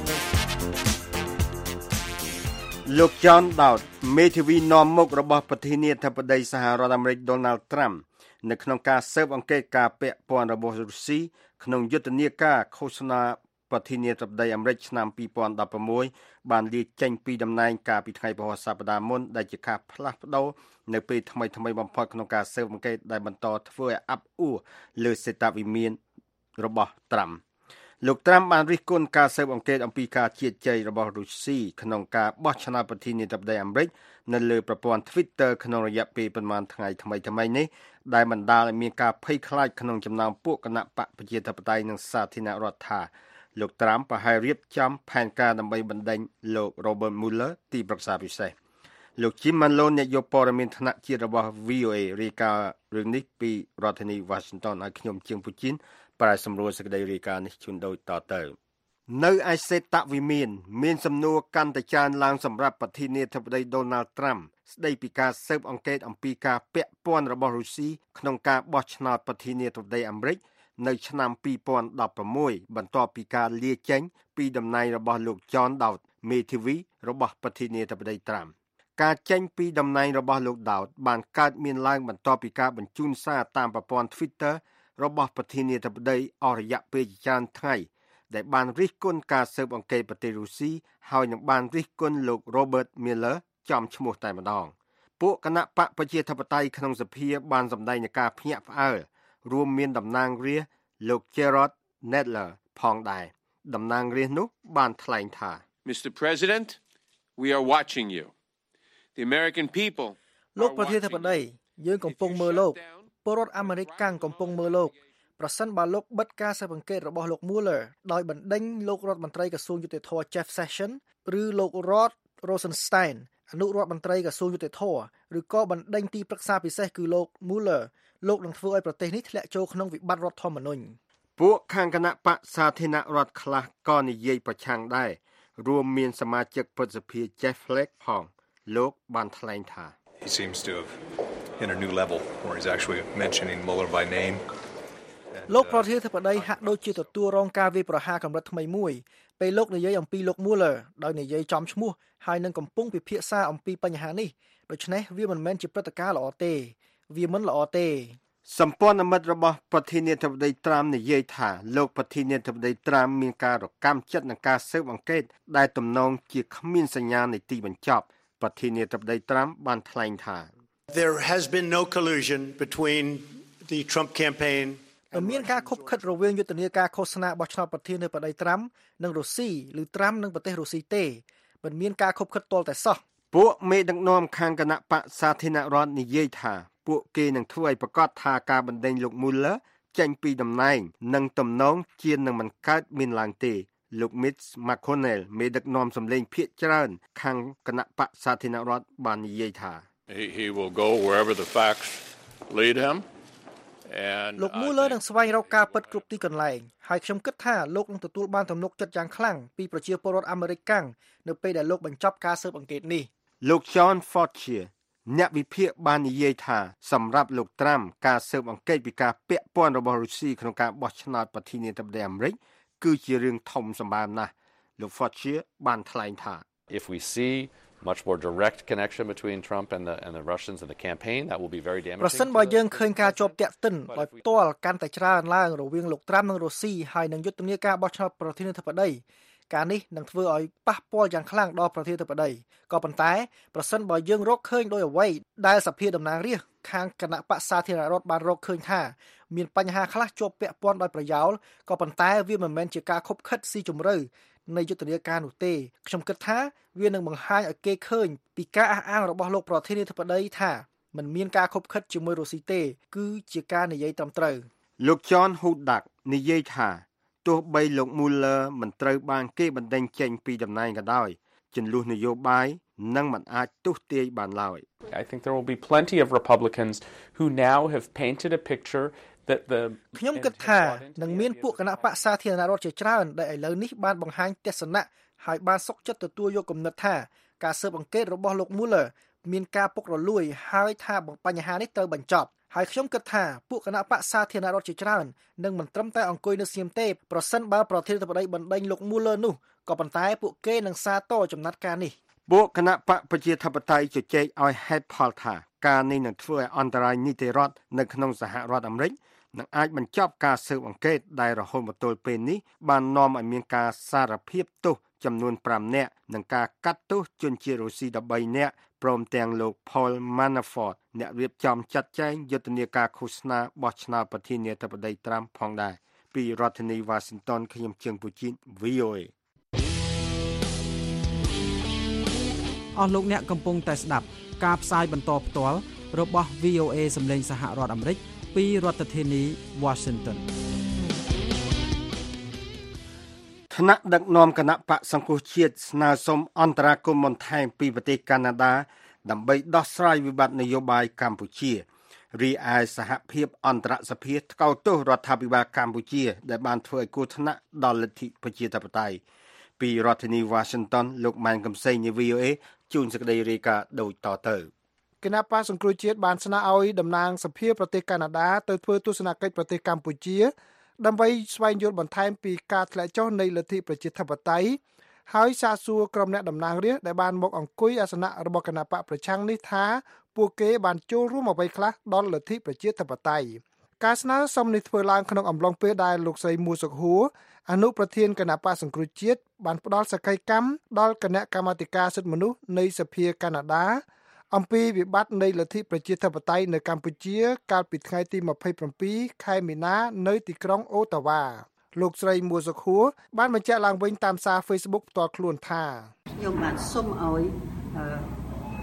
លោក John Dowd មេធាវីនាំមុខរបស់ប្រធានាធិបតីសហរដ្ឋអាមេរិក Donald Trump នៅក្នុងការស៊ើបអង្កេតការពាក់ព័ន្ធរបស់រុស្ស៊ីក្នុងយុទ្ធនាការឃោសនាប្រធានាធិបតីអាមេរិកឆ្នាំ2016បានលាចេញពីតំណែងកាលពីថ្ងៃពហុសប្តាហ៍មុនដែលជាការផ្លាស់ប្ដូរនៅពេលថ្មីបំផុតក្នុងការស៊ើបអង្កេតដែលបន្តធ្វើឲ្យអាប់អួរលើសេតវិមានរបស់ Trump លោក Trump បានរិះគន់ការស៊ើបអង្កេតអំពីការជៀសជ័យរបស់រុស្ស៊ីក្នុងការបោះឆ្នោតប្រធានាធិបតីអាមេរិកនៅលើប្រព័ន្ធ Twitter ក្នុងរយៈពេលប្រមាណថ្ងៃថ្មីនេះដែលបណ្ដាលឲ្យមានការភ័យខ្លាចក្នុងចំណោមពួកគណៈបកប្រជាធិបតេយ្យនិងសាធារណរដ្ឋថាលោក Trump ប្រហែលរៀបចំផែនការដើម្បីបណ្ដេញលោក Robert Mueller ទីប្រឹក្សាពិសេសលោក Jim Malone អ្នកយកព័ត៌មានថ្នាក់ជាតិរបស់ VOA រាយការណ៍រឿងនេះពីរដ្ឋធានី Washington ឲ្យខ្ញុំជាងពូជីនប្រែសម្រួលសេចក្តីរាយការណ៍នេះជូនដូចតទៅនៅឯសេតវិមានសំណួរកាន់តែច្រើនឡើងសម្រាប់ប្រធានាធិបតី Donald Trump ស្ដីពីការស៊ើបអង្កេតអំពីការពាក់ព័ន្ធរបស់រុស្ស៊ីក្នុងការបោះឆ្នោតប្រធានាធិបតីអាមេរិកនៅឆ្នាំ2016បន្ទាប់ពីការលាចេញពីតំណែងរបស់លោក John Dowd មេធាវីរបស់ប្រធានាធិបតី Trump ការចេញពីតំណែងរបស់លោក Dowd បានកើតមានឡើងបន្ទាប់ពីការបញ្ជូនសារតាមប្រព័ន្ធ Twitter របស់ប្រធានាធិបតីអស់រយៈពេលជាច្រើនថ្ងៃដែលបានរិះគន់ការស៊ើបអង្កេតប្រទេសរុស្ស៊ីហើយនឹងបានរិះគន់លោក Robert Mueller ចំឈ្មោះតែម្ដងពួកគណៈបកប្រជាធិបតេយ្យក្នុងសភាបានសម្ដែងនឹងការភ្ញាក់ផ្អើលរួមមានតំណាងរាស្ត្រលោក Jerrold Nadler ផងដែរតំណាងរាស្ត្រនោះបានថ្លែងថា Mr. President, we are watching you. The American people លោកប្រធានាធិបតីយើងកំពុងមើលលោកពលរដ្ឋអាមេរិកកាំងកំពុងមើលលោកប្រសិនបើលោកបិទការស៊ើបអង្កេតរបស់លោក Mueller ដោយបណ្ដេញលោករដ្ឋមន្ត្រីក្រសួងយុតិធម៌ Jeff Sessions ឬលោក Rod Rosenstein អនុរដ្ឋមន្ត្រីក្រសួងយុតិធម៌ឬក៏បណ្ដេញទីប្រឹក្សាពិសេសគឺលោក Mueller លោកនឹងធ្វើឲ្យប្រទេសនេះធ្លាក់ចូលក្នុងវិបត្តិរដ្ឋធម្មនុញ្ញពួកខាងគណៈបក្សសាធារណរដ្ឋខ្លះក៏និយាយប្រឆាំងដែររួមមានសមាជិកព្រឹទ្ធសភា Jeff Flake ផងលោកបានថ្លែងថា He seems to have hit a new level where he's actually mentioning Mueller by name. លោកប្រធានាធិបតីហាក់ដូចជាទទួលរងការវាយប្រហារកម្រិតថ្មីមួយពេលលោកនិយាយអំពីលោក Mueller ដោយនិយាយចំឈ្មោះហើយនឹងកំពុងពិភាក្សាអំពីបញ្ហានេះដូច្នេះវាមិនមែនជាព្រឹត្តិការណ៍ល្អទេវាមិនល្អទេសម្ព័ន្ធមិត្តរបស់ប្រធានាធិបតីត្រាំនិយាយថាលោកប្រធានាធិបតីត្រាំមានការរកម្មចិត្តនឹងការស៊ើបអង្កេតដែលទំនងជាគ្មានសញ្ញានៃទីបញ្ចប់ប្រធានាធិបតីត្រាំបានថ្លែងថា There has been no collusion between the Trump campaign មានការខុបខិតរវាងយុទ្ធនាការឃោសនាបោះឆ្នោតប្រធានាធិបតីត្រាំនិងរុស្ស៊ីឬត្រាំនិងប្រទេសរុស្ស៊ីទេមិនមានការខុបខិតទាល់តែសោះពួកមេដឹកនាំខាងគណៈបក្សសាធារណរដ្ឋនិយាយថាពួកគេនឹងធ្វើឲ្យប្រកាសថាការបណ្ដេញលោក Mueller ចេញពីតំណែងនិងទំនងជានឹងមិនកើតមានឡើងទេលោក Mitch McConnell មេដឹកនាំសម្លេងភាគច្រើនខាងគណៈបក្សសាធារណរដ្ឋបាននិយាយថា He will go wherever the facts lead him and លោក Mueller នឹងស្វែងរកការពិតគ្រប់ទីកន្លែងហើយខ្ញុំគិតថាលោកនឹងទទួលបានទំនុកចិត្តយ៉ាងខ្លាំងពីប្រជាពលរដ្ឋអាមេរិកកាំងនៅពេលដែលលោកបញ្ចប់ការស៊ើបអង្កេតនេះលោក John Fortier អ្នកវិភាគបាននិយាយថាសម្រាប់លោកត្រាំការស៊ើបអង្កេតពីការពាក់ព័ន្ធរបស់រុស្ស៊ីក្នុងការបោះឆ្នោតប្រធានាធិបតីអាមេរិកគឺជារឿងធំសម្បើមណាស់លោក Fortier បានថ្លែងថា If we see much more direct connection between Trump and the Russians and the campaign that will be very damaging ប្រសិនបើយើងឃើញការជាប់តាក់ទិនដោយផ្ទាល់កាន់តែច្រើនឡើងរវាងលោកត្រាំនិងរុស្ស៊ីហើយនឹងយុទ្ធនាការបោះឆ្នោតប្រធានាធិបតីការនេះនឹងធ្វើឲ្យប៉ះពាល់យ៉ាងខ្លាំងដល់ប្រធានាធិបតីក៏ប៉ុន្តែប្រសិនបើយើងរកឃើញដោយអ្វីដែលសភាតំណាងរាស្ត្រខាងគណៈបក្សសាធារណរដ្ឋបានរកឃើញថាមានបញ្ហាខ្លះជាប់ពាក់ព័ន្ធដោយប្រយោលក៏ប៉ុន្តែវាមិនមែនជាការខុបខិតស៊ីជម្រៅនៃយុទ្ធនាការនោះទេខ្ញុំគិតថាវានឹងបង្ហាញឲ្យគេឃើញពីការអះអាងរបស់លោកប្រធានាធិបតីថាមិនមានការខុបខិតជាមួយរុស្ស៊ីទេគឺជាការនិយាយត្រឹមត្រូវលោក John Hudak និយាយថាទោះបីលោក Mueller មិនត្រូវបានគេបណ្ដេញចេញពីតំណែងក៏ដោយចំនួននយោបាយនឹងមិនអាចទស្សទាយបានឡើយ I think there will be plenty of Republicans who now have painted a picture that the ខ្ញុំគិតថានឹងមានពួកគណៈបក្សសាធារណរដ្ឋជាច្រើនដែលឥឡូវនេះបានបង្ហាញទស្សនៈហើយបានសុខចិត្តទទួលយកគំនិតថាការស៊ើបអង្កេតរបស់លោក Mueller មានការពុករលួយហើយថាបញ្ហានេះត្រូវបញ្ចប់ហើយខ្ញុំគិតថាពួកគណៈបក្សសាធារណរដ្ឋជាច្រើននឹងមិនត្រឹមតែអង្គុយនៅស្ងៀមទេប្រសិនបើប្រធានាធិបតីបណ្ដេញលោក Mueller នោះក៏ប៉ុន្តែពួកគេនឹងសាទរចំណាត់ការនេះពួកគណៈបកប្រជាធិបតេយ្យជជែកឲ្យហេតុផលថាការនេះនឹងធ្វើឲ្យអន្តរាយនីតិរដ្ឋនៅក្នុងសហរដ្ឋអាមេរិកនឹងអាចបញ្ចប់ការស៊ើបអង្កេតដែលរហូតមកទល់ពេលនេះបាននាំឲ្យមានការសារភាពទោសចំនួន5នាក់និងការកាត់ទោសជនជាតិរុស្ស៊ី13នាក់ព្រមទាំងលោក Paul Manafort អ្នករៀបចំចាត់ចែងយុទ្ធនាការឃោសនាបោះឆ្នោតប្រធានាធិបតីត្រាំផងដែរពីរដ្ឋធានី Washington ខ្ញុំជើងពូជីន VOA អស់លោកអ្នកកំពុងតែស្ដាប់ការផ្សាយបន្តផ្ទាល់របស់ VOA សម្លេងសហរដ្ឋអាមេរិកពីរដ្ឋធានី Washington ថ្នាក់ដឹកនាំគណៈបកសង្គ្រោះជាតិស្នើសុំអន្តរាគមន៍បន្ថែមពីប្រទេសកាណាដាដើម្បីដោះស្រាយវិបត្តិនយោបាយកម្ពុជារីឯសហភាពអន្តរសភាថ្កោលទោសរដ្ឋាភិបាលកម្ពុជាដែលបានធ្វើឲ្យគ្រោះថ្នាក់ដល់លទ្ធិប្រជាធិបតេយ្យពីរដ្ឋធានី Washington លោកម៉ែនកំសែងនៃ VOA ជូនសេចក្តីរាយការណ៍ដូចតទៅគណៈបកសង្គ្រោះជាតិបានស្នើឲ្យតំណាងសភាប្រទេសកាណាដាទៅធ្វើទស្សនកិច្ចប្រទេសកម្ពុជាដើម្បីស្វែងយល់បន្ថែមពីការធ្លាក់ចុះនៃលទ្ធិប្រជាធិបតេយ្យហើយសាកសួរក្រុមអ្នកតំណាងរាស្ត្រដែលបានមកអង្គុយអាសនៈរបស់គណៈបកប្រឆាំងនេះថាពួកគេបានចូលរួមអ្វីខ្លះដល់លទ្ធិប្រជាធិបតេយ្យការស្នើសុំនេះធ្វើឡើងក្នុងអំឡុងពេលដែលលោកស្រីមួសុខហួរអនុប្រធានគណៈបកសង្គ្រោះជាតិបានផ្ដល់សក្ខីកម្មដល់គណៈកម្មាធិការសិទ្ធិមនុស្សនៃសភាកាណាដាអំពីវិបត្តិនៃលទ្ធិប្រជាធិបតេយ្យនៅកម្ពុជាកាលពីថ្ងៃទី27ខែមីនានៅទីក្រុងអូតាវ៉ាលោកស្រីមួសុខួរបានបញ្ជាក់ឡើងវិញតាមសារ Facebook ផ្ទាល់ខ្លួនថាខ្ញុំបានសុំឲ្យតំណាង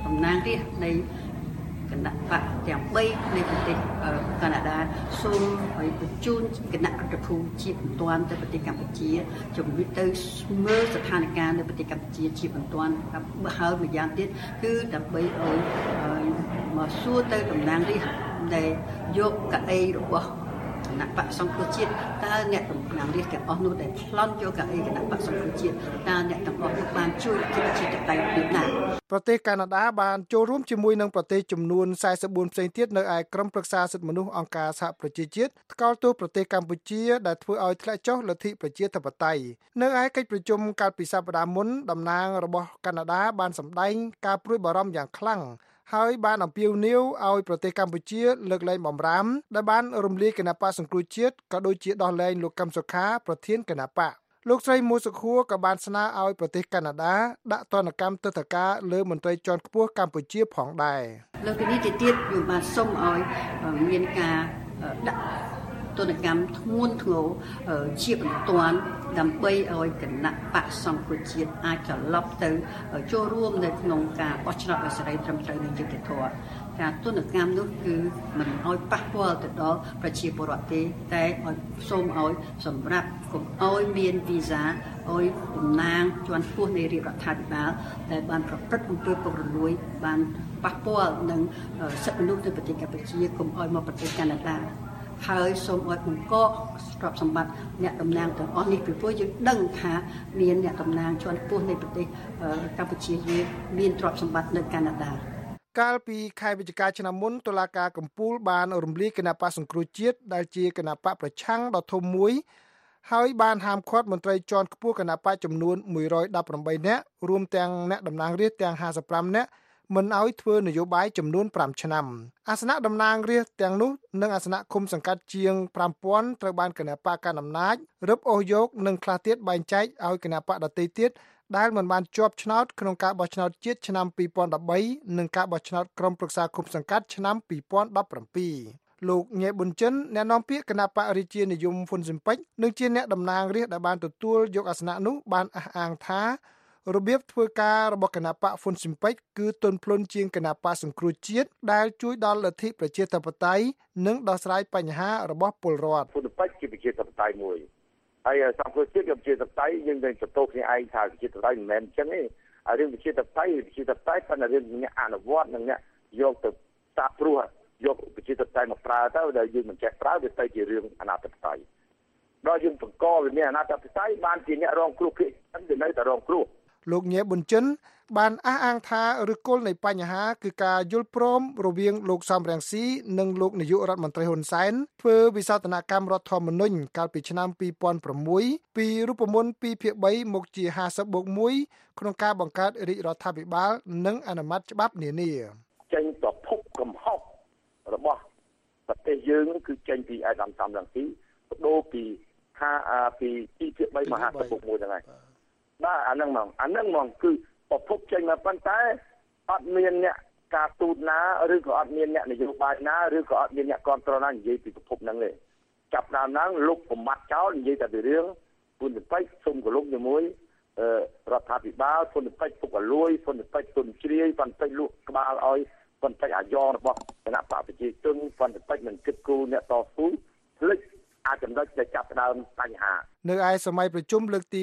រាស្ត្រនៃគណៈបកទាំង3នៃប្រទេសកាណាដាសូមឲ្យបញ្ជូនគណៈរដ្ឋភូមិជាបន្ទាន់ទៅប្រទេសកម្ពុជាជំនួយទៅមើលស្ថានភាពនៅប្រទេសកម្ពុជាជាបន្ទាន់ហើយម្យ៉ាងទៀតគឺដើម្បីឲ្យមកសួរទៅតំណាងរាស្ត្រដែលយកកៅអីរបស់គណៈបកសង្គ្រោះជាតិតើអ្នកតំណាងរាស្ត្រទាំងអស់នោះដែលប្លន់យកកៅអីគណៈបកសង្គ្រោះជាតិតើអ្នកទាំងអស់នោះបានជួយជាជាតិតៃពីណាប្រទេសកាណាដាបានចូលរួមជាមួយនឹងប្រទេសចំនួន44ផ្សេងទៀតនៅឯក្រុមប្រឹក្សាសិទ្ធិមនុស្សអង្គការសហប្រជាជាតិថ្កោលទោសប្រទេសកម្ពុជាដែលធ្វើឲ្យធ្លាក់ចុះលទ្ធិប្រជាធិបតេយ្យនៅឯកិច្ចប្រជុំកាលពីសប្តាហ៍មុនតំណាងរបស់កាណាដាបានសម្ដែងការព្រួយបារម្ភយ៉ាងខ្លាំងហើយបានអំពាវនាវឲ្យប្រទេសកម្ពុជាលើកលែងបម្រាមដែលបានរំលាយគណបកសង្គ្រោះជាតិក៏ដូចជាដោះលែងលោកកឹមសុខាប្រធានគណបកលោកស្រីមូសុខួរក៏បានស្នើឲ្យប្រទេសកាណាដាដាក់ទណ្ឌកម្មទិដ្ឋាការលើមន្ត្រីជាន់ខ្ពស់កម្ពុជាផងដែរលើកនេះទៅទៀតខ្ញុំបានសូមឲ្យមានការដាក់ទណ្ឌកម្មធ្ងន់ធ្ងរជាបន្ទាន់ដើម្បីឲ្យគណៈបកសង្គ្រោះជាតិអាចត្រឡប់ទៅចូលរួមនៅក្នុងការបោះឆ្នោតសេរីត្រឹមត្រូវនិងយុត្តិធម៌ការទណ្ឌកម្មនោះគឺមិនឲ្យប៉ះពាល់ទៅដល់ប្រជាពលរដ្ឋទេតែឲ្យសូមឲ្យសម្រាប់កុំឲ្យមានវីសាឲ្យតំណាងជាន់ខ្ពស់នៃរាជរដ្ឋាភិបាលដែលបានប្រព្រឹត្តអំពើពុករលួយបានប៉ះពាល់នឹងសិទ្ធិមនុស្សនៅប្រទេសកម្ពុជាកុំឲ្យមកប្រទេសកាណាដាហើយសូមឲ្យបង្កកទ្រព្យសម្បត្តិអ្នកតំណាងទាំងអស់នេះពីព្រោះយើងដឹងថាមានអ្នកតំណាងជាន់ខ្ពស់នៃប្រទេសកម្ពុជាយើងមានទ្រព្យសម្បត្តិនៅកាណាដាកាលពីខែវិច្ឆិកាឆ្នាំមុនតុលាការកំពូលបានរំលាយគណបកសង្គ្រោះជាតិដែលជាគណបកប្រឆាំងដ៏ធំមួយហើយបានហាមឃាត់មន្ត្រីជាន់ខ្ពស់គណបកចំនួន118នាក់រួមទាំងអ្នកតំណាងរាស្ត្រទាំង55នាក់មិនឲ្យធ្វើនយោបាយចំនួន5ឆ្នាំអាសនៈតំណាងរាស្ត្រទាំងនោះនិងអាសនៈឃុំសង្កាត់ជាង 5000 ត្រូវបានគណបកកណ្ដាលអំណាចរឹបអូសយកនិងខ្លះទៀតបែងចែកឲ្យគណបកដទៃទៀតដែលមិនបានជាប់ឆ្នោតក្នុងការបោះឆ្នោតជាតិឆ្នាំ2013និងការបោះឆ្នោតក្រុមប្រឹក្សាឃុំសង្កាត់ឆ្នាំ2017លោកញ៉ែប៊ុនចិនអ្នកនាំពាក្យគណៈបករាជានិយមហ៊ុនស៊ិនប៉ិចនិងជាអ្នកតំណាងរាស្ត្រដែលបានទទួលយកអាសនៈនោះបានអះអាងថារបៀបធ្វើការរបស់គណៈបកហ៊ុនស៊ិនប៉ិចគឺទន់ភ្លន់ជាងគណៈបកសង្គ្រោះជាតិដែលជួយដល់លទ្ធិប្រជាធិបតេយ្យនិងដោះស្រាយបញ្ហារបស់ពលរដ្ឋហ៊ុនស៊ិនប៉ិចជាប្រជាធិបតេយ្យមួយហើយសង្គ្រោះជាតិជាប្រជាធិបតេយ្យយើងនឹងបន្ទោសគ្នាឯងថាប្រជាធិបតេយ្យមិនមែនអញ្ចឹងទេហើយរឿងប្រជាធិបតេយ្យប៉ុន្តែរឿងអ្នកអនុវត្តនិងអ្នកយកទៅតាព្រោះយកប្រជាធិបតេយ្យមកប្រើទៅដែលយើងមិនចេះប្រើវាទៅជារឿងអនាធិបតេយ្យដល់យើងបង្កវាមានអនាធិបតេយ្យបានជាអ្នករងគ្រោះភាគច្រើននៅតែរងគ្រោះលោកញ៉ែប៊ុនចិនបានអះអាងថាឫសគល់នៃបញ្ហាគឺការយល់ព្រមរវាងលោកសំរងស៊ីនិងលោកនាយករដ្ឋមន្ត្រីហ៊ុនសែនធ្វើវិសោធនកម្មរដ្ឋធម្មនុញ្ញកាលពីឆ្នាំ2006ពីរូបមន្ត 2/3 មកជា 50/1 ក្នុងការបង្កើតរាជរដ្ឋាភិបាលនិងអនុម័តច្បាប់នានាចេញប្រភពកំហុសរបស់ប្រទេសយើងគឺចេញពីឯកឧត្តមសំរងស៊ីបដូរពីពី 2/3 មក 50/1 ហ្នឹងហើយបាទអាហ្នឹងហ្មងគឺប្រភពចេញមកប៉ុន្តែអត់មានអ្នកការទូតណាឬក៏អត់មានអ្នកនយោបាយណាឬក៏អត់មានអ្នកគ្រប់គ្រងណានិយាយពីប្រភពហ្នឹងទេចាប់ដើមឡើងលុបបំបត្តិចោលនិយាយតែពីរឿងហ៊ុនស៊ិនប៉ិចសុំកលុកជាមួយរដ្ឋាភិបាលហ៊ុនស៊ិនប៉ិចពុករលួយហ៊ុនស៊ិនប៉ិចទុនជ្រាយហ៊ុនស៊ិនប៉ិចលក់ក្បាលឲ្យហ៊ុនស៊ិនប៉ិចអាយ៉ងរបស់គណៈបកប្រជាជនហ៊ុនស៊ិនប៉ិចមិនគិតគូរអ្នកតស៊ូភ្លេចអាចចំណុចដែលចាប់ដើមបញ្ហានៅឯសម័យប្រជុំលើកទី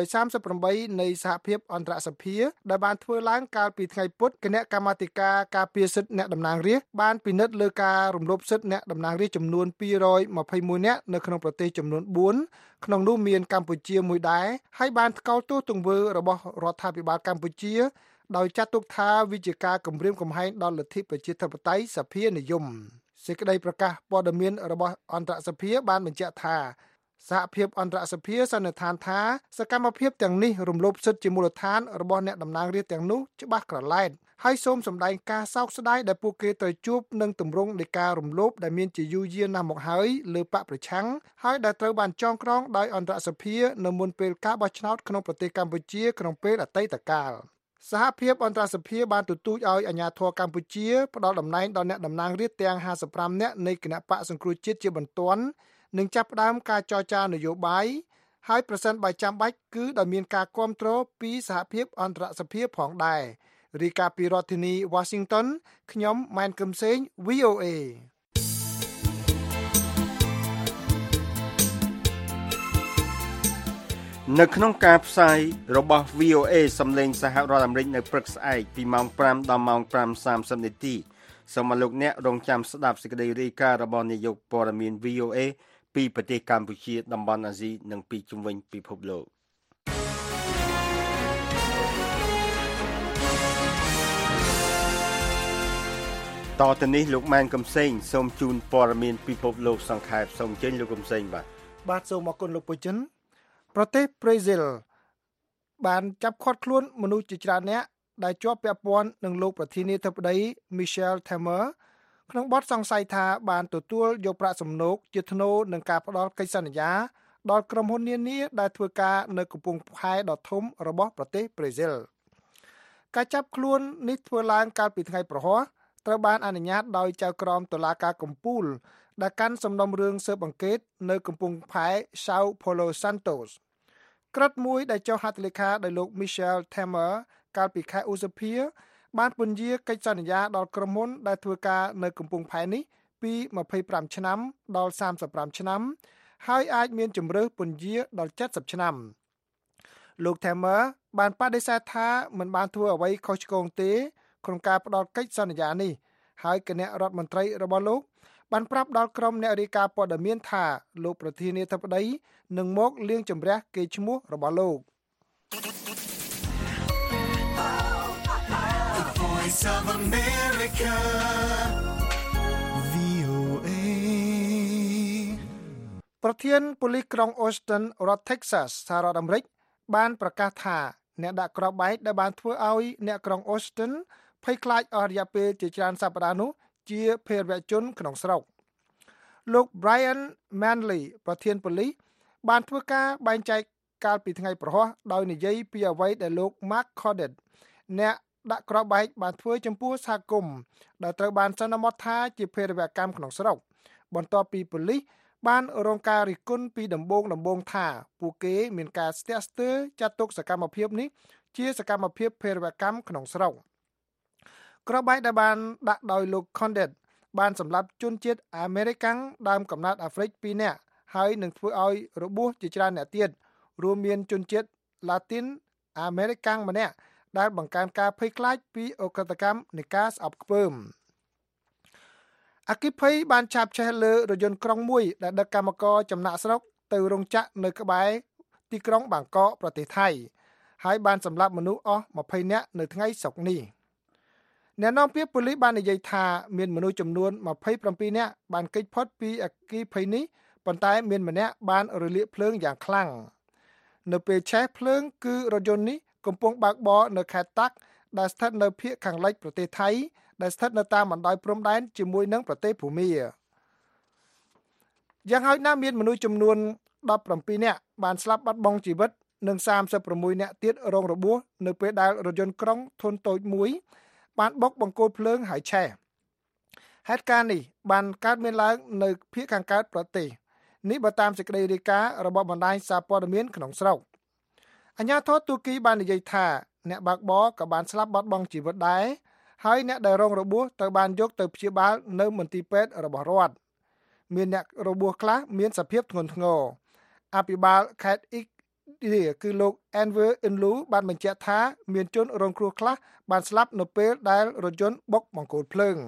138នៃសហភាពអន្តរសភាដែលបានធ្វើឡើងកាលពីថ្ងៃពុធគណៈកម្មាធិការការពារសិទ្ធិអ្នកតំណាងរាស្ត្របានពិនិត្យលើការរំលោភសិទ្ធិអ្នកតំណាងរាស្ត្រចំនួន221នាក់នៅក្នុងប្រទេសចំនួន4ក្នុងនោះមានកម្ពុជាមួយដែរហើយបានថ្កោលទោសទង្វើរបស់រដ្ឋាភិបាលកម្ពុជាដោយចាត់ទុកថាវាជាការគំរាមកំហែងដល់លទ្ធិប្រជាធិបតេយ្យសភានិយមសេចក្តីប្រកាសព័ត៌មានរបស់អន្តរសភាបានបញ្ជាក់ថាសហភាពអន្តរសភាសន្និដ្ឋានថាសកម្មភាពទាំងនេះរំលោភសិទ្ធិជាមូលដ្ឋានរបស់អ្នកតំណាងរាស្ត្រទាំងនោះច្បាស់ក្រឡែតហើយសូមសម្ដែងការសោកស្ដាយដែលពួកគេត្រូវជួបនឹងទម្រង់នៃការរំលោភដែលមានជាយូរយារណាស់មកហើយលើបកប្រឆាំងហើយដែលត្រូវបានចងក្រងដោយអន្តរសភានៅមុនពេលការបោះឆ្នោតក្នុងប្រទេសកម្ពុជាក្នុងពេលអតីតកាលសហភាពអន្តរសភាបានទទូចឲ្យអាជ្ញាធរកម្ពុជាផ្ដល់តំណែងដល់អ្នកតំណាងរាស្ត្រទាំង55នាក់នៃគណៈបកសង្គ្រោះជាតិជាបន្ទាន់និងចាប់ផ្ដើមការចរចានយោបាយហើយប្រសិនបើចាំបាច់គឺដោយមានការគាំទ្រពីសហភាពអន្តរសភាផងដែររីកាពីរដ្ឋធានី Washington ខ្ញុំម៉ែនកឹមសេង VOA នៅក្នុងការផ្សាយរបស់ VOA សំឡេងសហរដ្ឋអាមេរិកនៅព្រឹកស្អែកពីម៉ោង 5 ដល់ម៉ោង 5:30 នាទីសូមលោកអ្នករងចាំស្ដាប់សេចក្តីរាយការណ៍របស់នាយកព័ត៌មាន VOA ពីប្រទេសកម្ពុជាតំបន់អាស៊ីនិងពីជុំវិញពិភពលោកតទៅនេះលោកម៉ែនកំសែងសូមជូនព័ត៌មានពិភពលោកសង្ខេបសូមអញ្ជើញលោកកំសែងបាទសូមអរគុណលោកពុចិនប្រទេសប្រេស៊ីលបានចាប់ឃាត់ខ្លួនមនុស្សជាច្រើនអ្នកដែលជាប់ពាក់ព័ន្ធនឹងលោកប្រធានាធិបតី Michel Temer ក្នុងបទសង្ស័យថាបានទទួលយកប្រាក់សំណូកជាថ្នូរនឹងការផ្ដល់កិច្ចសន្យាដល់ក្រុមហ៊ុននានាដែលធ្វើការនៅកំពង់ផែដ៏ធំរបស់ប្រទេសប្រេស៊ីលការចាប់ខ្លួននេះធ្វើឡើងកាលពីថ្ងៃប្រហ័សត្រូវបានអនុញ្ញាតដោយចៅក្រមតុលាការកំពូលដែលកាន់សំណុំរឿងស៊ើបអង្កេតនៅកំពង់ផែ Sao Paulo Santos ក្រឹត្យមួយដែលចុះហត្ថលេខាដោយលោក Michel Temer កាលពីខែឧសភាបានពន្យាកិច្ចសន្យាដល់ក្រុមហ៊ុនដែលធ្វើការនៅកំពង់ផែនេះពី25ឆ្នាំដល់35ឆ្នាំហើយអាចមានជម្រើសពន្យាដល់70ឆ្នាំលោក Temer បានបដិសេធថាមិនបានធ្វើអ្វីខុសឆ្គងទេក្នុងការផ្ដល់កិច្ចសន្យានេះហើយគណៈរដ្ឋមន្ត្រីរបស់លោកបានប្រាប់ដល់ក្រុមអ្នករាយការណ៍ព័ត៌មានថាលោកប្រធានាធិបតីនឹងមកលាងជម្រះកេរ្តិ៍ឈ្មោះរបស់លោក The Voice of America VOA ប្រធានប៉ូលីសក្រុង Austin រដ្ឋ Texas សហរដ្ឋអាមេរិកបានប្រកាសថាអ្នកដាក់គ្រាប់បែកដែលបានធ្វើឲ្យអ្នកក្រុង Austin ភ័យខ្លាចអស់រយៈពេលជាច្រើនសប្តាហ៍នោះជាភេរវជនក្នុងស្រុកលោក Brian Manley ប្រធានប៉ូលីសបានធ្វើការបែងចែកកាលពីថ្ងៃប្រហ័សដោយនិយាយពីអ្វីដែលលោក Mark Cordett អ្នកដាក់គ្រាប់បែកបានធ្វើចំពោះសហគមន៍ដែលត្រូវបានសន្មតថាជាភេរវកម្មក្នុងស្រុកបន្ទាប់ពីប៉ូលីសបានរងការរិះគន់ពីដំបូងថាពួកគេមានការស្ទាក់ស្ទើរចាត់ទុកសកម្មភាពនេះជាសកម្មភាពភេរវកម្មក្នុងស្រុកគ្រាប់បែកដែលបានដាក់ដោយលោក Cordett បានសម្លាប់ជនជាតិអាមេរិកាំងដើមកំណើតអាហ្វ្រិក2នាក់ហើយនឹងធ្វើឲ្យរបួសជាច្រើនអ្នកទៀតរួមមានជនជាតិឡាទីនអាមេរិកាំងម្នាក់ដែលបង្កើនការភ័យខ្លាចពីអក្រិតកម្មនៃការស្អប់ខ្ពើមអគ្គិភ័យបានឆាបឆេះលើរថយន្តក្រុងមួយដែលដឹកកម្មករចំណាក់ស្រុកទៅរោងចក្រនៅក្បែរទីក្រុងបាងកកប្រទេសថៃហើយបានសម្លាប់មនុស្សអស់20នាក់នៅថ្ងៃសុក្រនេះអ្នកនាំពាក្យប៉ូលីសបាននិយាយថាមានមនុស្សចំនួន27នាក់បានគេចផុតពីអគ្គិភ័យនេះប៉ុន្តែមានម្នាក់បានរលាកភ្លើងយ៉ាងខ្លាំងនៅពេលឆេះភ្លើងគឺរថយន្តនេះកំពុងបើកបរនៅខេត្តតាក់ដែលស្ថិតនៅភាគខាងលិចប្រទេសថៃដែលស្ថិតនៅតាមបណ្ដោយព្រំដែនជាមួយនឹងប្រទេសភូមាយ៉ាងហោចណាស់មានមនុស្សចំនួន17នាក់បានស្លាប់បាត់បង់ជីវិតនិង36នាក់ទៀតរងរបួសនៅពេលដែលរថយន្តក្រុងធុនតូចមួយបានបុកបង្គោលភ្លើងហើយឆេះហេតុការណ៍នេះបានកើតមានឡើងនៅភាគខាងកើតប្រទេសនេះបើតាមសេចក្តីរាយការណ៍របស់បណ្ដាញសារព័ត៌មានក្នុងស្រុកអាជ្ញាធរទូគីបាននិយាយថាអ្នកបើកបរក៏បានស្លាប់បាត់បង់ជីវិតដែរហើយអ្នកដែលរងរបួសត្រូវបានយកទៅព្យាបាលនៅមន្ទីរពេទ្យរបស់រដ្ឋមានអ្នករបួសខ្លះមានសភាពធ្ងន់ធ្ងរអភិបាលខេត្តអ៊ីកគឺលោក Enver Inlu បានបញ្ជាក់ថាមានជនរងគ្រោះខ្លះបានស្លាប់នៅពេលដែលរថយន្តបុកបង្គោលភ្លើង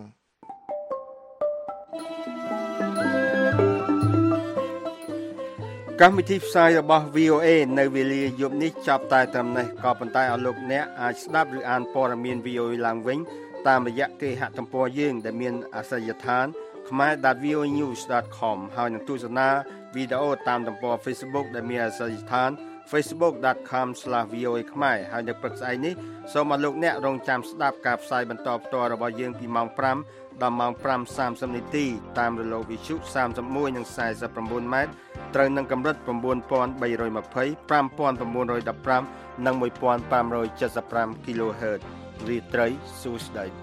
កម្មវិធីផ្សាយរបស់ VOA នៅវេលាយប់នេះចាប់តែត្រឹមនេះក៏ប៉ុន្តែឲ្យលោកអ្នកអាចស្ដាប់ឬអានព័ត៌មាន VOA ឡើងវិញតាមរយៈគេហទំព័រយើងដែលមានអាសយដ្ឋាន khmer.voanews.com ហើយនឹងទស្សនាវីដេអូតាមទំព័រ Facebook ដែលមានអាសយដ្ឋាន facebook.com/voa ខ្មែរហើយនៅព្រឹកស្អែកនេះសូមឲ្យលោកអ្នករងចាំស្ដាប់ការផ្សាយបន្តផ្ទាល់របស់យើងពីម៉ោង 5 ដល់ម៉ោង 5:30 នាទីតាមរលកវិទ្យុ 31 និង 49 ម៉ែត្រត្រូវនឹងកម្រិត 9320 5915 និង 1575 kHz រាត្រីសួស្តី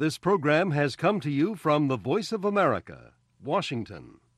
This program has come to you from the Voice of America, Washington.